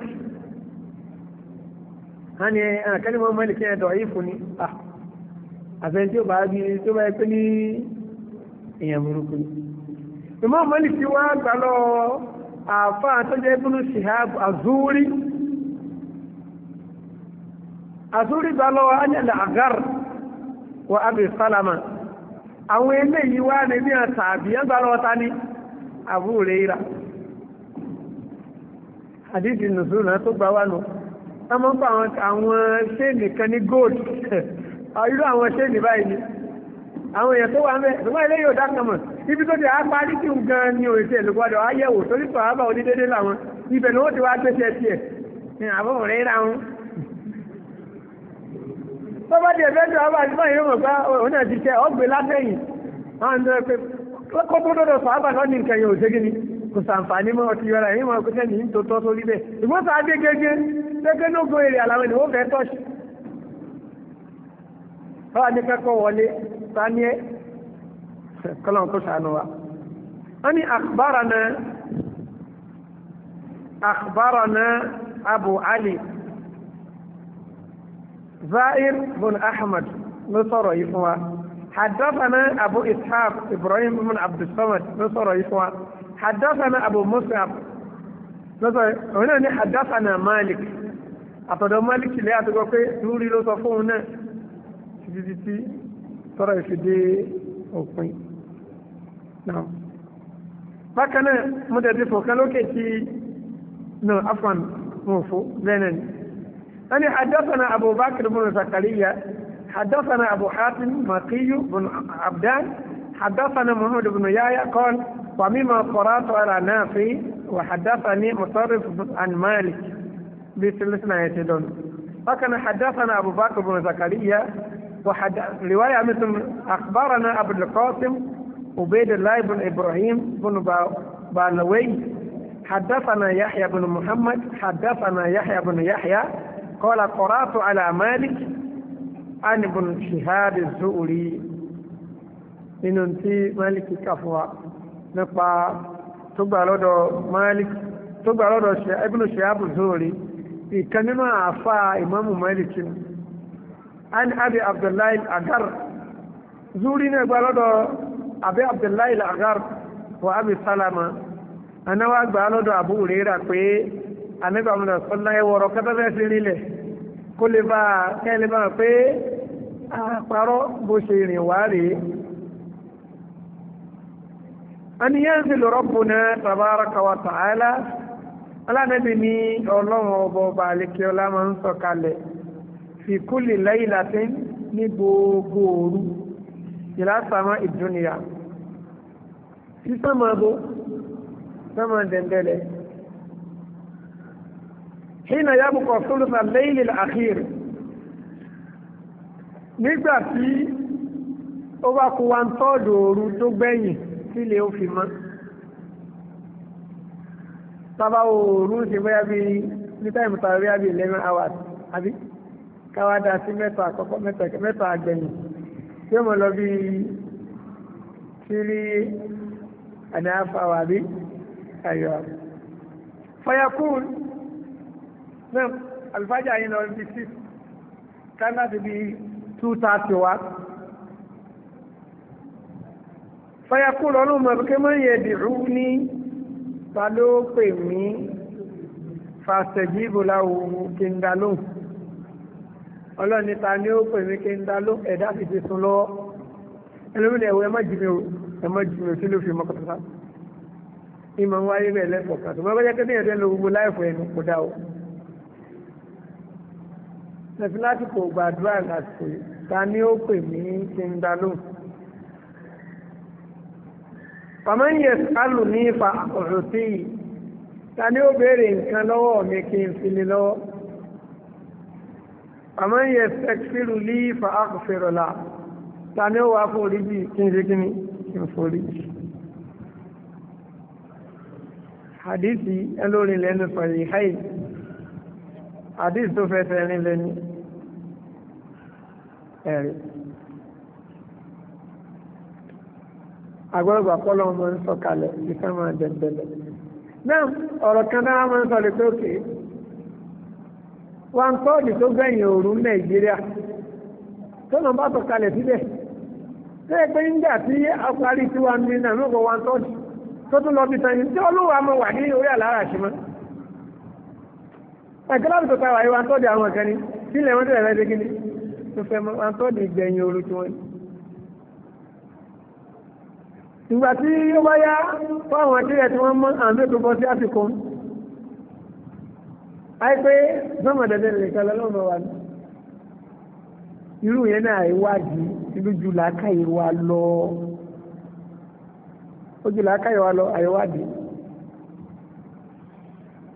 a ní àkẹ́lẹ́ Imam Malik ẹ̀dọ̀ yìí fún ni àfẹ́ tí ó bá bí tó bá pé ní èèyàn burúkú ni Imam Malik tí wọ́n gbà lọ àfáà tó jẹ́ Ibn Shihab Azuri Azuri gbà lọ ányàlẹ̀ Agar wa Abi Salama àwọn eléyìí wá ní bí i tàbí yẹn gbà lọ ta ní Abu Hurairah àdíjì nùsùn náà tó gbà wà nù wọ́n mọ́ pa àwọn ṣéènì kan ní gold irú àwọn ṣéènì báyìí ni àwọn èèyàn tó wà mẹ́ ṣùgbọ́n ilé yóò dákàmọ̀ ibi tó ti á parí tí ń gan ní òṣèlú ìlúgbọ́dọ̀ ayẹ̀wò torí pọ̀ àbá onídéédé làwọn ibẹ̀ ni wọ́n ti wá gbéṣẹ́ sí ẹ̀ ní àbọ̀wọ̀ rẹ̀ ra wọn tó bá di ẹ̀fẹ́ tó wà bá ti báyìí yóò mọ̀ pé òun náà ti tẹ ọgbẹ́ látẹ̀yìn àwọn ọ̀dọ́ pé kó tó dọ́dọ̀ sọ àbà náà ní nǹkan yóò ṣe gíní kò sàǹfààní mọ́ ọtí yọra èyí mọ̀ pé sẹ́ni ní tòótọ́ sórí bẹ́ẹ̀ ìgbọ́n sá dé gẹ́gẹ́ gẹ́gẹ́ ló gbé èrè àlàwọn ènìyàn fẹ́ tọ́ṣì báwa ní kẹ́kọ̀ọ́ wọlé sáníẹ́ kọ́lọ́n kó sànù wa wọ́n ní akhbarana akhbarana Abu Ali Zair bin Ahmad ló sọ̀rọ̀ yìí fún wa حدثنا أبو إسحاق إبراهيم بن عبد الصمد نصر يسوع حدثنا أبو مصعب نصر هنا حدثنا مالك أتدو مالك اللي أتدو كي نوري لو صفونا تجدتي ترى في دي أوكي نعم فكان مدرسه كانوا كي نو عفوا موفو لينن أنا حدثنا أبو بكر بن زكريا حدثنا أبو حاتم مقي بن عبدان حدثنا محمد بن يايا قال ومما قرأت على نافع وحدثني مطرف عن مالك بسلسنا يتدون فكان حدثنا أبو بكر بن زكريا وحد رواية مثل أخبرنا أبو القاسم عبيد الله بن إبراهيم بن بالوي حدثنا يحيى بن محمد حدثنا يحيى بن يحيى قال قرأت على مالك عن ابن شهاب الزهري nínú tí Málíkì kà fún wa nípa tó gbà lọ́dọ̀ Málíkì tó gbà lọ́dọ̀ Ibn Shihab az-Zuhri ìkan nínú àfá ìmáàmù Málíkì an Abi Abdullahi al-Aghar Zuhri náà gbà lọ́dọ̀ Abi Abdullahi al-Aghar wa Abi Salama anáwà gbà lọ́dọ̀ Abu Hurairah pé anábàmùdà sọ́lá ẹwọ̀rọ̀ kátàfẹ́ sí rílẹ̀ kó lè bá kẹ́lẹ̀ bá pé àpárọ́ bó ṣe rìn wá rèé an yanzilu rabbuna tabaraka wa ta'ala alánàbí ní ọlọ́run ọbọ̀ ọba àlekẹ́ ọlá máa ń sọ̀kalẹ̀ fi kulli laylatin ní gbogbo òru ila sama ìdúnìyà sí sánmàbó sánmà dẹ̀ndẹ̀lẹ̀ hina yabqa thulutha al-layl al-akhir nígbà tí ó bá kù wá ń tọ́ọ̀dù òru tó gbẹ̀yìn sílé ó fi mọ́ sábà òru ṣe bóyá bí ní táìmù tàbí bí eleven hours àbí káwá dá sí mẹ́ta àkọ́kọ́ mẹ́ta àgbẹ̀yìn tí ó mọ̀ lọ bí three and a half hour àbí ayọ̀ fayakun náà alifájà yìí lọ bí six ká láti bí two thirty wa fayakun lọ́nà mọ̀bùkẹ́ mọ́ yẹ dìrú ní ta ló pè mí fàṣẹ̀jíbò láwùú kí n dá lóhùn ọlọ́ni ta ni ó pè mí kí n dá lóhùn ẹ̀dá fi ti sun lọ́wọ́ ẹlòmínà ẹ̀wọ̀ ẹmọ́ jìmí o ẹmọ́ jìmí o tí ló fi mọ́kàtà ìmọ̀ ń wáyé bẹ́ẹ̀ lẹ́fọ̀ọ́ kan tó mọ́ bá jẹ́ kí ẹ̀dẹ́ lọ gbogbo láìfọ̀ ẹnu kò dá o ẹ̀fí láti kò gbàdúrà lásìkò ta ni ó pè mí kí n dá lóhùn pàmò ń yẹ sálù ní ifa ọ̀rọ̀ sí yìí ta ni ó béèrè nǹkan lọ́wọ́ mi kí n fi ní lọ́wọ́ pàmò ń yẹ sẹ́kìrù ní ifa àkùfẹ̀rọ̀lá ta ni ó wà fún orí bí kí n ṣe kí ni kí n forí hadisi ẹlórin lẹ́nu sọ̀rọ̀ ìháì hadisi tó fẹsẹ̀ rin lẹ́nu ẹ̀rí agbọ́dọ̀gbà pọ́lọ́ ọmọ ń sọ̀kalẹ̀ ìfẹ́ máa dẹ̀ndẹ̀lẹ̀ náà ọ̀rọ̀ kan náà máa ń sọ lè pé òkè wọn tọ́ọ̀dì tó gbẹ̀yìn òru Nàìjíríà tó nà bá sọ̀kalẹ̀ síbẹ̀ tó yẹ pé nígbà tí ọparí tí wọ́n ní náà mọ́kọ̀ wọn tọ́ọ̀dì tó tún lọ bí sẹ́yìn tí olúwa mọ̀ wà ní orí àlára àṣìmọ́ ẹ̀kẹ́ láti tó káwàá wọn tọ́ọ̀dì àwọn kan ní sílẹ̀ wọn tẹ̀lẹ̀ fẹ́ kíní tó fẹ́ wọn tọ́ọ̀dì gbẹ̀yìn òru tí wọ́n ní ìgbà tí ó bá yá fáwọn àtíyẹ̀ tí wọ́n mọ́ àmì tó bọ́ sí àsìkò àìpé sọ́mọ̀dẹ̀dẹ̀ lè kẹlẹ̀ lọ́nà wà ní irú yẹn náà ìwádìí ìlú jù lákàyè wa lọ ó jù lákàyè wa lọ àìwádìí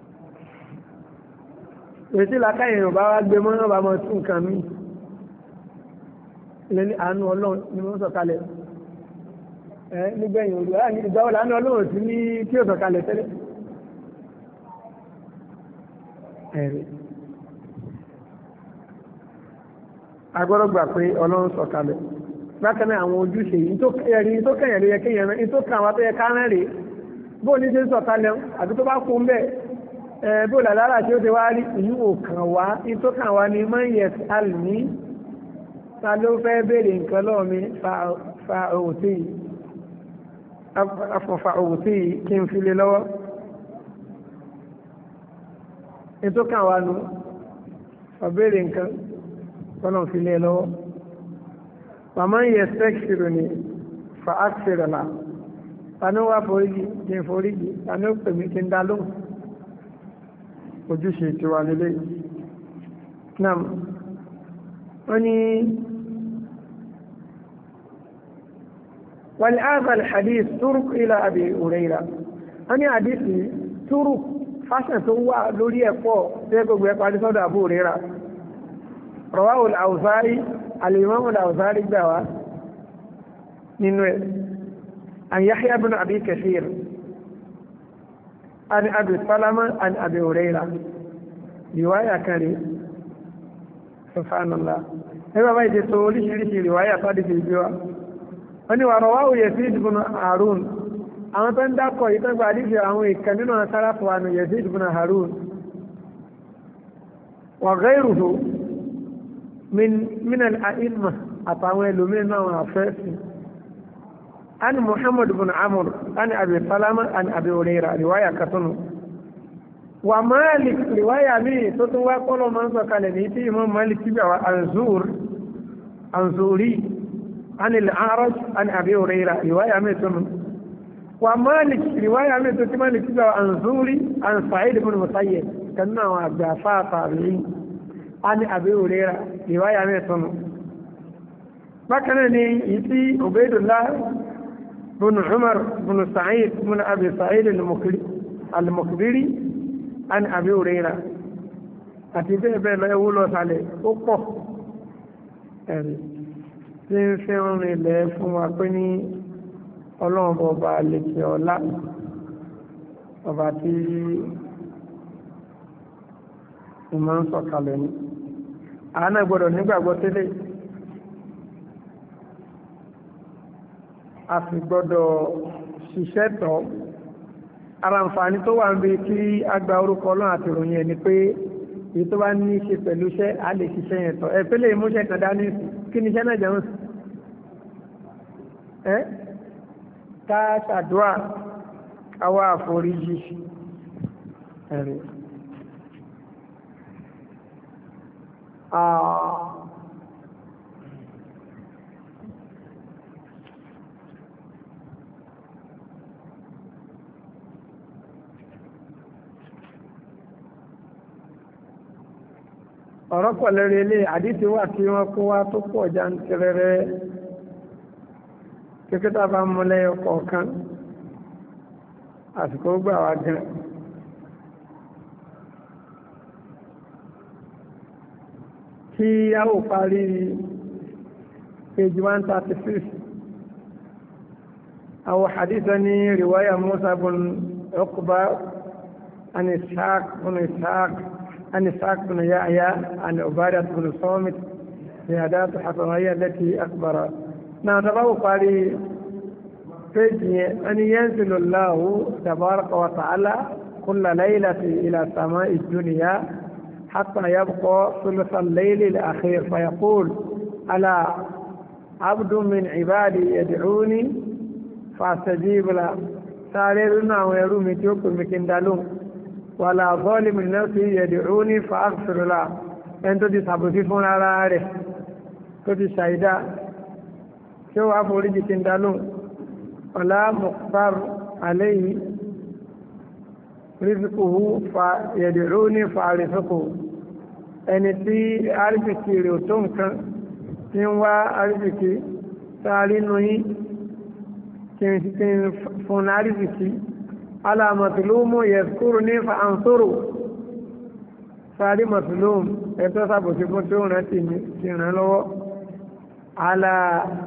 èsì lákàyè yóò bá wá gbé mọ́ náà bá mọ́ tún nǹkan míì lẹ́ni àánú ọlọ́run ni wọ́n sọ̀kalẹ̀ ẹ nígbẹ̀yìn òru á ní ìgbà wọlé àánú ọlọ́run sí ní tí ó sọ̀kalẹ̀ tẹ́lẹ̀ ẹ̀rí agbọ́dọ̀ gbà pé ọlọ́run sọ̀kalẹ̀ bákan náà àwọn ojúṣe yìí tó kẹyìn tó kẹyìn ló yẹ kéyìn rẹ tó kàn wá tó yẹ ká rẹ́ rèé bó ní ṣe ń sọ̀kalẹ̀ àbí tó bá kún bẹ́ẹ̀ ẹ bó làlára tí ó ti wá rí ìlú òkàn wá tó kàn wá ní mọ́yẹ̀t alìní ta ló fẹ́ béèrè nǹkan lọ́wọ́ mi fa òwòtí afọ̀fà òwòtí kí n fi lé lọ́wọ́ ètò kàn wá nu ọ̀bẹ̀rẹ̀ nǹkan tọ́nà fi lé lọ́wọ́ màmá yẹ sẹ́kìrì ni fa ákìrì là tani wá foríjì kí n foríjì tani ó pè mí kí n dá lóhùn ojúṣe tiwa nílé náà wọ́n ní ولهذا الحديث طرق إلى أبي هريرة أنا حديثي طرق فاشن توا لوري أكو تيجو بيقعد صدى أبو هريرة رواه الأوزاعي الإمام الأوزاعي دوا من عن يحيى بن أبي كثير عن أبي سلمة عن أبي هريرة رواية كريم سبحان الله هذا ما يجي تقولي شيء رواية قد في الجوا wọ́n ní wà rọwáwò Yazid ibn Harun àwọn tó ń dákọ̀ ìtọ́gbà àdíjọ àwọn ìkà nínú àtàràfù wà ní Yazid ibn Harun wa ghayruhu min al-a'imma àtàwọn ẹlòmí náà àfẹ́sì an Muhammad ibn Amr an Abi Salama an Abi Hurairah riwaya katunu wa Malik riwaya mi tó tún wá kọ́lọ̀ máa ń sọ kalẹ̀ ní tí Imam Malik kíbà wa anzur anzuri عن الأعرج عن أبي هريرة رواية ميتون ومالك رواية ميتون مالك عن زوري عن سعيد بن المسيب كنا وعبدافا طابعين عن أبي هريرة رواية ميتون ما كان يتي عبيد الله بن عمر بن سعيد بن أبي سعيد المخبري عن أبي هريرة أتيته بلا يقولوا عليه أوقف tí ń fi ń rìnlẹ̀ fún wa pé ní ọlọ́run ọba lèkè ọlá ọba tí ìmọ̀ ń sọ̀kalẹ̀ ní àánà gbọ́dọ̀ nígbàgbọ́ tẹ́lẹ̀ a sì gbọ́dọ̀ ṣiṣẹ́ tọ́ ara àǹfààní tó wà ń bí kí a gba orúkọ ọlọ́run àti ìròyìn ẹni pé èyí tó bá ní ṣe pẹ̀lú iṣẹ́ a lè ṣiṣẹ́ yẹn tọ́ ẹ pẹ́lẹ̀ ìmúṣẹ́ kan dání kí ni iṣẹ́ náà jẹun ẹ́ ká ṣàdúrà káwà àforíjì ẹ̀rẹ̀ ọ̀rọ̀ pọ̀ lórí ilé àdíṣẹ́ wà tí wọ́n kó wá tó pọ̀ jàǹtìrẹrẹ kíkítà bá mú lẹ́yọ kọ̀ọ̀kan àsìkò gbà wá gan kí a ó parí page one thirty six àwọn hadith ní riwaya Musa bin Uqba an Ishaq bin Ishaq عن إسحاق بن يحيى عن عبادة بن صامت زيادات حصرية التي أخبر نعتبر قال فجي أن ينزل الله تبارك وتعالى كل ليلة إلى سماء الدنيا حتى يبقى ثلث الليل الأخير فيقول ألا عبد من عبادي يدعوني فاستجيب له ساررنا ويرومي تيوكل مكندالون wàlá zalimu nafsi yad'uni fa aghfir lahu ẹni tó ti sàbòsí fún ara rẹ̀ tó ti ṣàìdá tí ó wà foríjì tí ń dánú wàlá muqtar alayhi rizquhu fa yad'uni fa arzuquhu ẹni tí arzikì rẹ̀ ò tó nǹkan tí ń wá arzikì sáárí nù yí kí n fún arzikì ala matlumu yadhkuruni fa ansuru sáré matlumu ẹ̀tọ́ sàbòsí fún tí ó rántí mi ti ràn lọ́wọ́ على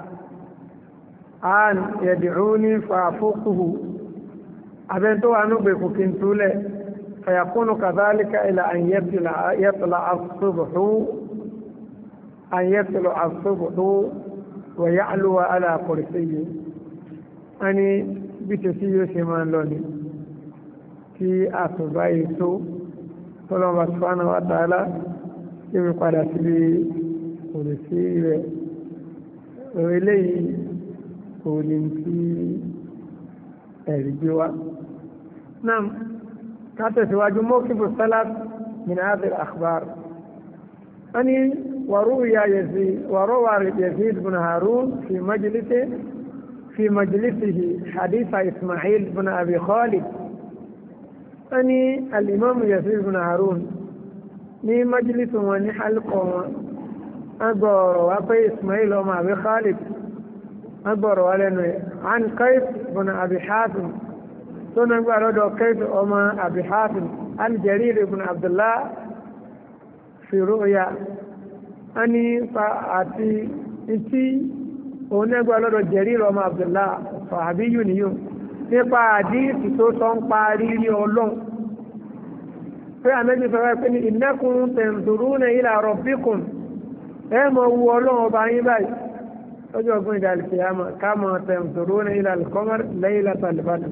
أن يدعوني فأفوقه أبنتو أنو بكوكينتولي فيكون كذلك إلى أن يطلع, يطلع الصبح أن يطلع الصبح ويعلو على كرسيه أني بتسيو سمان لوني في أصبعيتو فلما سبحانه وتعالى يبقى لسبي كرسيه وإليه قولنتي أرجوا نعم كانت سواج موقف السلف من هذه الأخبار أني وروي يزيد وروى يزيد بن هارون في مجلسه في مجلسه حديث إسماعيل بن أبي خالد أني الإمام يزيد بن هارون ní مجلس wọn ní halqa wọn agbọ̀rọ̀ wá pé Ismail ọmọ Abi Khalid agbọ̀rọ̀ wá lẹ́nu ẹ̀ an Qais bin Abi Hatim tó náà gbà lọ́dọ̀ Qais ọmọ Abi Hatim an Jarir ibn Abdullah fi ru'ya a ní fa àti ìtí òun náà gbà lọ́dọ̀ Jarir ọmọ Abdullah sahabiyyu niyun nípa àdíìsì tó sọ ń parí rí ọlọ́run pé àmẹ́jì sọ́rọ̀ pé ní innakum tanzuruna ila rabbikum ẹ mọ̀ wu ọlọ́run ọba yín báyìí lọ́jọ́ ọgbọ́n ìdàlì kìyàmà kama tanzuruna ila al-qamar laylatal badr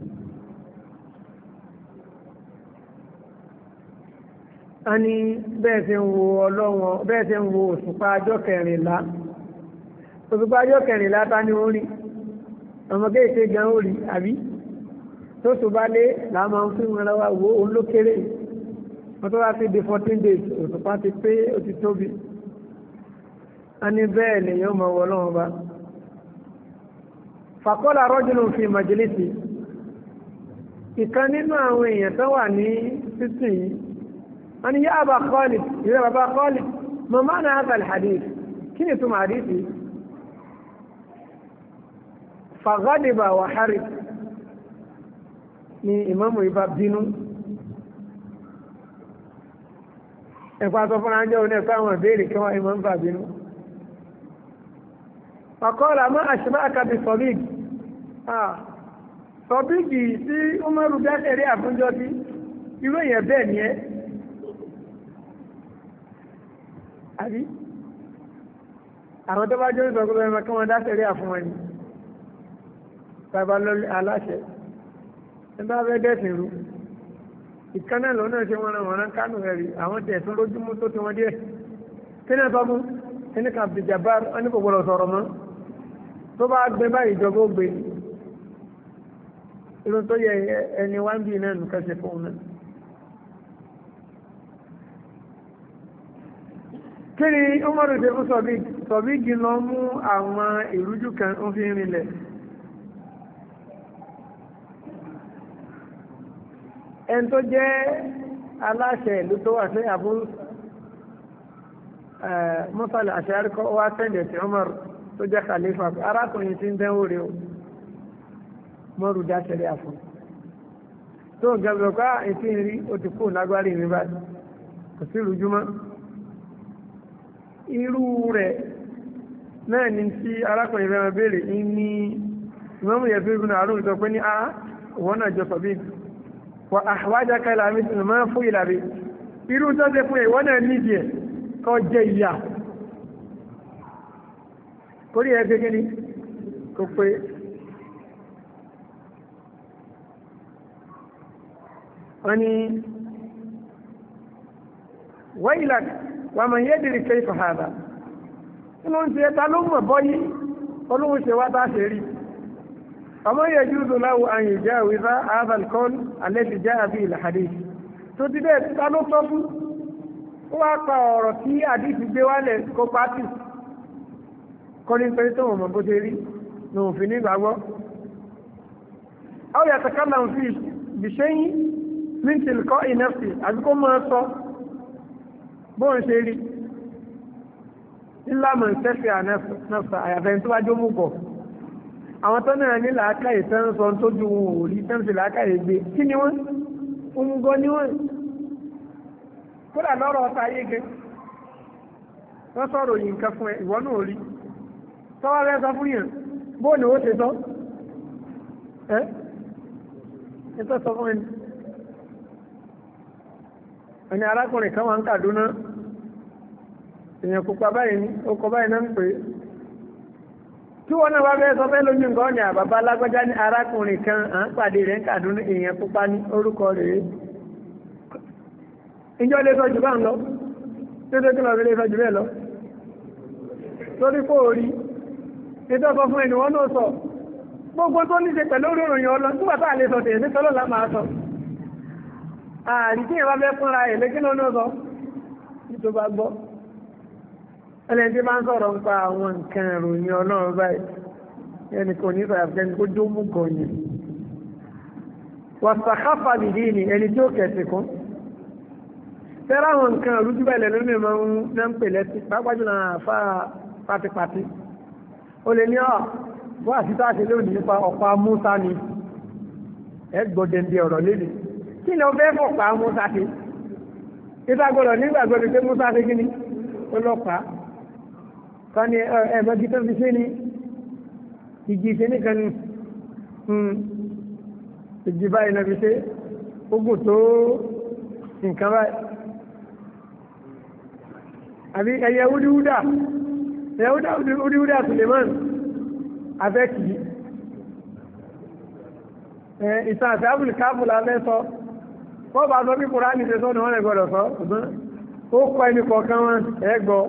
a ní bẹ́ẹ̀ tí ń wo ọlọ́run bẹ́ẹ̀ tí ń wo òṣùpá ọjọ́ kẹrìnlá òṣùpá ọjọ́ kẹrìnlá ta ní orí ọmọ kéèké gan orí àbí tó tó bá lé láàmà ń fún wọn lọ́wọ́ wo òun ló kéré wọ́n tó wá sí di fourteen days òṣùpá ti pé ó ti tóbi a ní bẹ́ẹ̀ lèyàn mọ̀ wọ́ lọ́wọ́ bá faqala rajulun fi majlisi ìkan nínú àwọn èèyàn tó wà ní títì yìí wọ́n ní yá Aba Khalid ìrẹ́ bàbá Khalid ma ma'na hadha al-hadith kí ni túmọ̀ hadith yìí faghadiba wa harib ni ìmáàmù ìbá bínú ẹ̀fà sọ fún àjọ òní ẹ̀fà àwọn ìbéèrè kí wọ́n ìmáàmù bá bínú ọkọ́ọ̀lá mọ́ àṣìbá àkàbí sọ̀bíìgì sọ̀bíìgì tí ó mọ́rù dáṣẹ̀rí àfúnjọ́ sí irú èèyàn bẹ́ẹ̀ ni ẹ́ àbí àwọn tó bá jẹ́ ìsọ̀gbọ́n ẹ̀mọ́ kí wọ́n dáṣẹ̀rí àfún wọn ni bàbá lọ́lẹ́ aláṣẹ ẹgbẹ́ abẹ́ dẹ́sìn rú ìkánná lọ́nà ṣe wọ́n wọ́n rán kánú ẹ̀rí àwọn tẹ̀ tó lójúmú tó ti wọ́n díẹ̀ kí ní ẹ̀fọ́ mú ẹni kan fi jàbá ẹni kò gbọdọ̀ sọ̀rọ̀ mọ́ tó bá gbé báyìí ìjọba ó gbé irun tó yẹ ẹni wá ń bí náà nìkan ṣe fún un náà. kí ni Umaru ṣe fún sọ̀bíìgì sọ̀bíìgì lọ mú àwọn ìrújú kan ó fi ń rinlẹ̀ ẹn tó jẹ́ aláṣẹ ìlú tó wà sí Abu Musa al-Ash'ari kọ́ wá sẹ́ndẹ̀ sí Umar tó jẹ́ khalifa arákùnrin tí ń dánwò rí o mọ́rù dáṣẹ́rẹ́ àfún tó gẹ̀bẹ̀ kọ́ ìtí rí ó ti kú lágbárí mi bá kò sí rújúmọ́ irú rẹ̀ náà ni tí arákùnrin rẹ̀ béèrè ní Imam Yazid ibn Harun sọ pé ní a wọ́n náà jọ sọ̀bí wà àwájáká ìlàmí tí máa fún ìlàrí irú tó ṣe fún ìwọ́n náà nídìí ẹ̀ kọ́ jẹ ìyà kórí ẹ̀ gẹ́gẹ́ ní kò pé wọ́n ni wáyìlá wà mọ̀ yẹ́dìrì kẹ́ ìfàhàdà tí ló ń ṣe ta ló mọ̀ bọ́yí olóhun ṣe wá tá ṣe rí ọmọ yajuzu lahu an yujawiza hadha al-qawl alladhi jaa bihi al-hadith tó ti bẹ́ẹ̀ ta ló sọ fún ó wá pa ọ̀rọ̀ tí àdìsí gbé wálẹ̀ kó pátì kọ́ ní pé tó wọ̀n mọ̀ bó ṣe rí ní òfin nígbàgbọ́ aw yatakallamu fi bi shay'in min tilqa'i nafsi àbí kó máa sọ bóun ṣe rí illa man safiha nafsa àyàfẹ́ tó wájú mú kọ̀ àwọn tó náà ní làákàyè tán sọ tó ju wọn ò rí tán sí làákàyè gbé kí ni wọ́n omugọ ni wọ́n kódà lọ́rọ̀ ọ̀ta ayé gẹ wọ́n sọ̀rọ̀ yìí nǹkan fún ẹ ìwọ náà rí tọ́wọ́ rẹ̀ sọ fún yàn bóòlù ó ṣe sọ ẹ́ ẹ̀tọ́ sọ fún ẹni ẹni arákùnrin kan wà ń Kàdúná èèyàn pupa báyìí ní okọ̀ báyìí náà ń pè é tí wọ́n náà wá bẹ́ẹ̀ sọ fẹ́ lójú nǹkan ní àbàbá alágbájá ní arákùnrin kan à ń pàdé rẹ̀ ń Kàdúná èèyàn pupa ní orúkọ rẹ̀ ìjọ lè sọ jù bá ń lọ tí ó tó kí lọ lè sọ jù bẹ́ẹ̀ lọ lórí kó orí ètò ọkọ̀ fún ẹni wọ́n náà sọ gbogbo tó ní ṣe pẹ̀lú orí òròyìn ọlọ nígbà tá à lè sọ tèèyàn sí tọ́lọ́ lá máa sọ ààrí tí ìwà bẹ́ fúnra ẹ̀ lé kí ló náà sọ tó bá gbọ́ ẹlẹ́ni tí bá ń sọ̀rọ̀ ń pa àwọn nǹkan ìròyìn ọlọ́run báyìí ẹni kò ní sọ̀rọ̀ àfikẹ́ni kó jó mú gan yẹn wàsàkáfà nìdí ni ẹni tí ó kẹ̀sì kún tẹ́rọ àwọn nǹkan olújúbẹ̀lẹ̀ lónìí máa ń pè lẹ́sí pápájú náà àfá pátipátí o lè ní ọ̀ bó àṣítà ṣe lónìí nípa ọ̀pá Músá ni ẹgbọ̀dẹ̀ndẹ̀ ọ̀rọ̀ lélẹ̀ kí ni ó fẹ́ fọ̀pá Músá ṣe ìtagbọ̀dọ̀ nígbàgbọ́dọ̀ pé Músá ṣe kíní ọlọ́pàá kan ní ẹ̀mọ́gí tó fi ṣe ní igi ṣe nìkan ní ìjì báyìí náà fi ṣe ogun tó nǹkan báyìí àbí ẹyẹ wúdíwúdà ẹyẹ wúdíwúdà Suleiman abẹ́kì ìtàn àti ábùlì káàbùlà lẹ́sọ wọ́n bá sọ bí Kùránì ṣe sọ ní wọ́n lè gbọ́dọ̀ sọ ṣùgbọ́n ó kọ́ ẹni kọ̀ọ̀kan wọn ẹgbọ́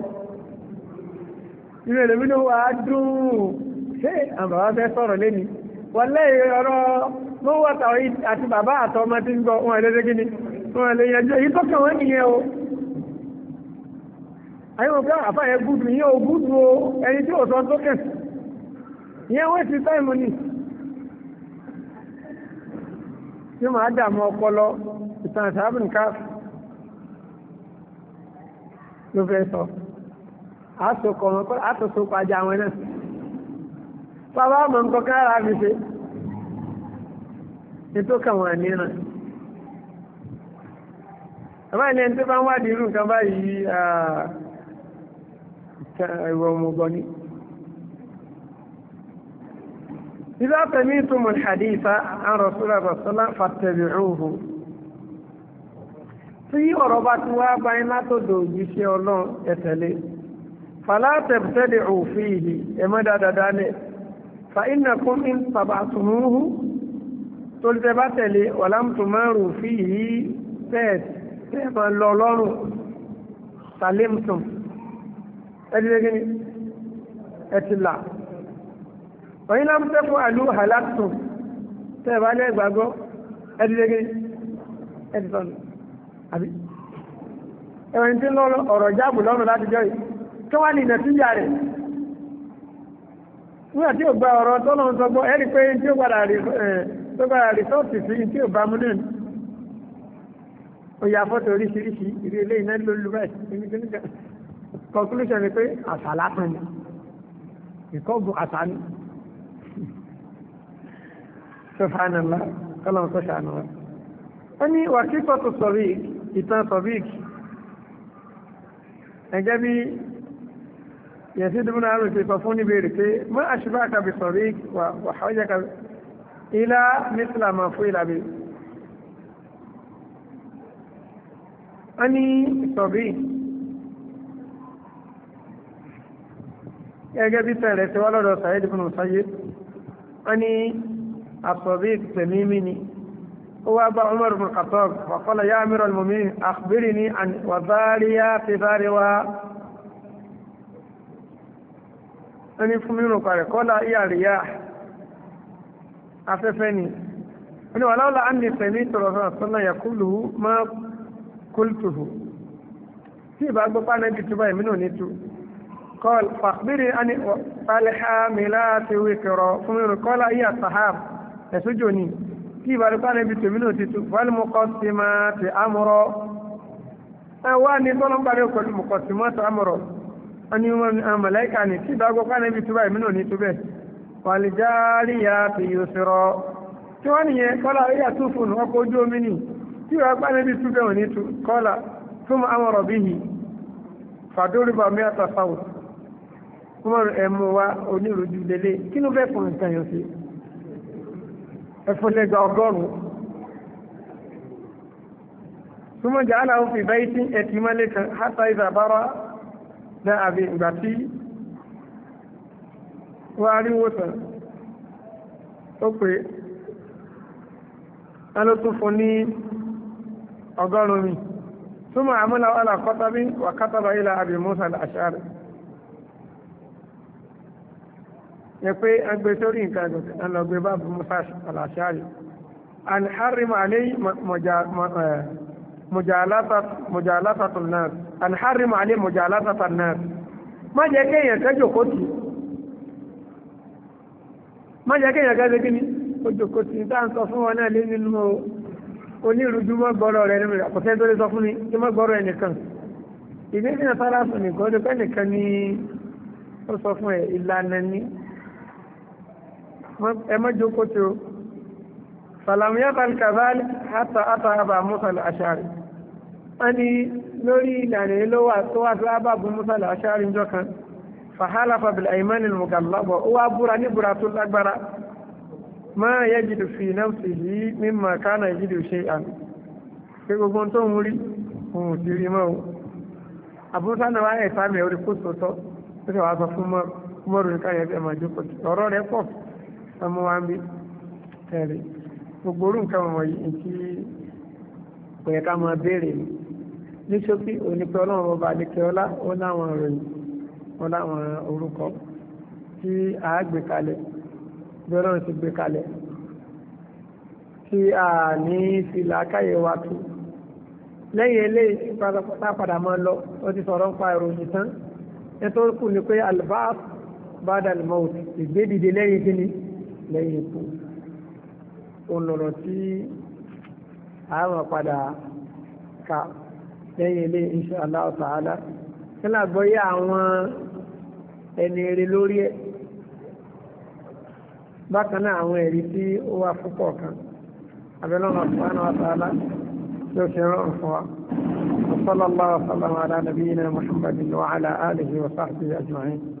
inú ẹ̀lẹ́mí ló wà á dùn ṣé àbàbá fẹ́ sọ̀rọ̀ lẹ́ni wọ́n lẹ́yìn ọ̀rọ̀ mọ́wọ́ta àti bàbá àtọmọ tí ń gbọ́ wọn ẹlẹ́dẹ́ gíní wọn ẹlẹ́ yẹjọ́ èyí tó kàn wọ́n nìyẹn o àyẹ̀wò pé àfáyẹ gúdù yín o gúdù o ẹni tí ò sọ tó kẹ̀ ìyẹn wọ́n ti táìmù ni tí ó máa dààmú ọpọlọ ìtàn àṣàbùn káàfù ló fẹ́ sọ àtòsọ pàjá àwọn náà bàbá mọ̀ nǹkan kára fi ṣe ètò kàwọn níran àbá ilẹ̀ tí bá ń wádìí irú nǹkan báyìí ìwọ ọmọgbọ́n ní إذا سمعتم الحديث عن رسول الله صلى الله عليه وسلم فاتبعوه tí ọ̀rọ̀ bá ti wá báyìí látọ̀dọ̀ òjíṣẹ́ Ọlọ́run ẹ tẹ̀lé fala tabtadi'u fihi ẹmọ́ dáadáa lẹ̀ fa innakum in taba'tumuhu tó lè bá tẹ̀lé wa lam tumaru fihi tẹ́ẹ̀mọ́ lọ lọ́rùn salimtum ẹdílégíní ẹtìlá wa in lam taf'alu halaktum tẹ́ẹ̀bá lẹ́gbàgbọ́ ẹdílégíní ẹtìtọ́nù àbí ẹ̀wọ̀n tí ń lọ ọ̀rọ̀ jáàbù lọ́rùn láti jọ yìí kí wá ní ìnàtíjà rẹ̀ nígbà tí ó gba ọ̀rọ̀ tọ́lọ̀ ń sọgbọ́ ẹ̀rí pé tí ó gbàdà rìsọ́ọ̀tì sí tí ó bá mú náà ó ya fọ́tò oríṣiríṣi ìrí ilé iná lólu báyìí conclusion ni pé àṣà lásán ni ìkọ́gùn àṣà ni subhanallah kọ́lọ̀ ń kọ́ ṣàánú wa ó ní wàkíkọ́ tó sọ̀rí ìtàn sọ̀bík ẹgẹ́ bí yẹ̀sí dúnmọ́ náà rẹ̀ sọ fún níbèrè pé mọ́ àṣìbá kàbí sọ̀bík wà hajjá kàbí ilá mísìlámà fún ìlàbí a ní sọ̀bík ẹgẹ́ bí tẹ̀rẹ̀ tí wọ́n lọ́dọ̀ Sa'id ibn Musayyib a ní àsọ̀bík tẹ̀mímí ni هو أبا عمر بن الخطاب وقال يا أمير المؤمنين أخبرني عن وذاريا في ذارها أن يفهمون قال قال يا رياح أففني أني ولولا أني سمعت رسول الله صلى الله عليه وسلم يقوله ما قلته في بعض قال نبي تباي منه نتو قال فأخبرني أن فالحاملات وكرا فمن قال يا الصحاب يسجوني kí ìbàrúkà níbi tòmínú ti tú fálmùkọ́ sí máa ti àmúrọ̀ ẹwà ní tọ́lọ́mbàrí pẹ̀lú mùkọ́ sí máa ti àmúrọ̀ wọ́n ni wọ́n mọ̀láíkà ní tí ìbàrúkà níbi túbà ìmínú ní túbẹ̀ wàlìjáàrí ya ti yóò sírọ̀ tí wọ́n nìyẹn kọ́lá rí àtúfùn ọkọ̀ ojú omi ní tí ìbàrúkà níbi túbẹ̀ ò ní tú kọ́lá túnmọ̀ àmúrọ̀ bí i fàdúrìbà mẹ́ta sáwù wọ́n ẹ̀mú wa onírúurú lélẹ̀ kí ló fẹ́ fún nǹkan yẹn sí ẹ̀fọ́lẹ́gba ọgọ́rùn-ún súnmọ́ jà aláwọ̀ fi báyìí tí ẹ̀tì mọ́lẹ̀ kan hátà ìzàbára dá àbí ìgbà tí wọ́n á rí wòsàn ó pé wọ́n ló tún fún ní ọgọ́rùn-ún mi súnmọ́ àmúlà wàlà kọ́tàbí wà kátàbà ilà àbí Musa al-Ash'ari yẹ pé agbé sórí nǹkan ẹgbẹ̀ ẹnlọgbé bá bú Musa al-Ash'ari an harrim alayhi mujalatatu an-nas an harrim alayhi mujalatatu an-nas má jẹ́ kéèyàn kẹjọ kó tì má jẹ́ kéèyàn kẹjọ kí ni ó jòkó tì tá à ń sọ fún wọn náà lé nínú onírúurú mọ́ gbọ́rọ̀ rẹ̀ nínú àkọsẹ́ tó lè sọ fún ni kí mọ́ gbọ́rọ̀ ẹ̀ nìkan ìdí ní ọ̀sára fún nìkan ó dẹ́pẹ́ nìkan ni ó sọ fún ẹ̀ ìlànà ní ẹ mọ́ jókòó tí ó sàlàmúyàtà kàbálì hátà àtà àbà Musa al-Ash'ari wọ́n ní lórí ìlànà ló wà tó wá sí àbàbù Musa al-Ash'ari njọ́ kan fahalafa bil ayman al-mughallaba ó wá búra ní búra tó lágbára ma yajidu fi nafsihi mimma kana yajidu shay'an pé gbogbo tó ń rí ohun ti rí mọ́ àbúrúsá náà wáyé ìsáàmì orí kó tó tọ́ ó sì wá sọ fún mọ́rùn ní káyẹ̀ ẹ̀mà jókòó ọ̀rọ̀ rẹ̀ pọ̀ ọmọ wa ń bí ẹ̀rí gbogbo orú nǹkan ọmọ yìí tí kò yẹ ká máa béèrè ní ṣókí onípe ọlọ́run ọba àdékẹ́ ọlá ó láwọn ìròyìn ó láwọn orúkọ tí a gbé kalẹ̀ bí ọlọ́run ti gbé kalẹ̀ tí a ní fìlà káyẹ̀ wa tú lẹ́yìn eléyìí pátápátá padà máa lọ ó ti sọ̀rọ̀ ń pa ìròyìn tán nítorí kù ní pé albáàf bada al-maut ìgbédìde lẹ́yìn kíní lẹ́yìn ikú olọ̀rọ̀ tí àwọn padà ka lẹ́yìn ilé insha Allah ta'ala nílá gbọ́yé àwọn ẹni eré lórí ẹ̀ bákan náà àwọn ẹ̀rí tí ó wà púpọ̀ kan abẹ́lọ́nà subhanahu wa ta'ala ló ṣe rọrùn fún wa wa sallallahu wa sallam ala nabiyyina Muhammadin wa ala alihi wa sahbihi ajma'in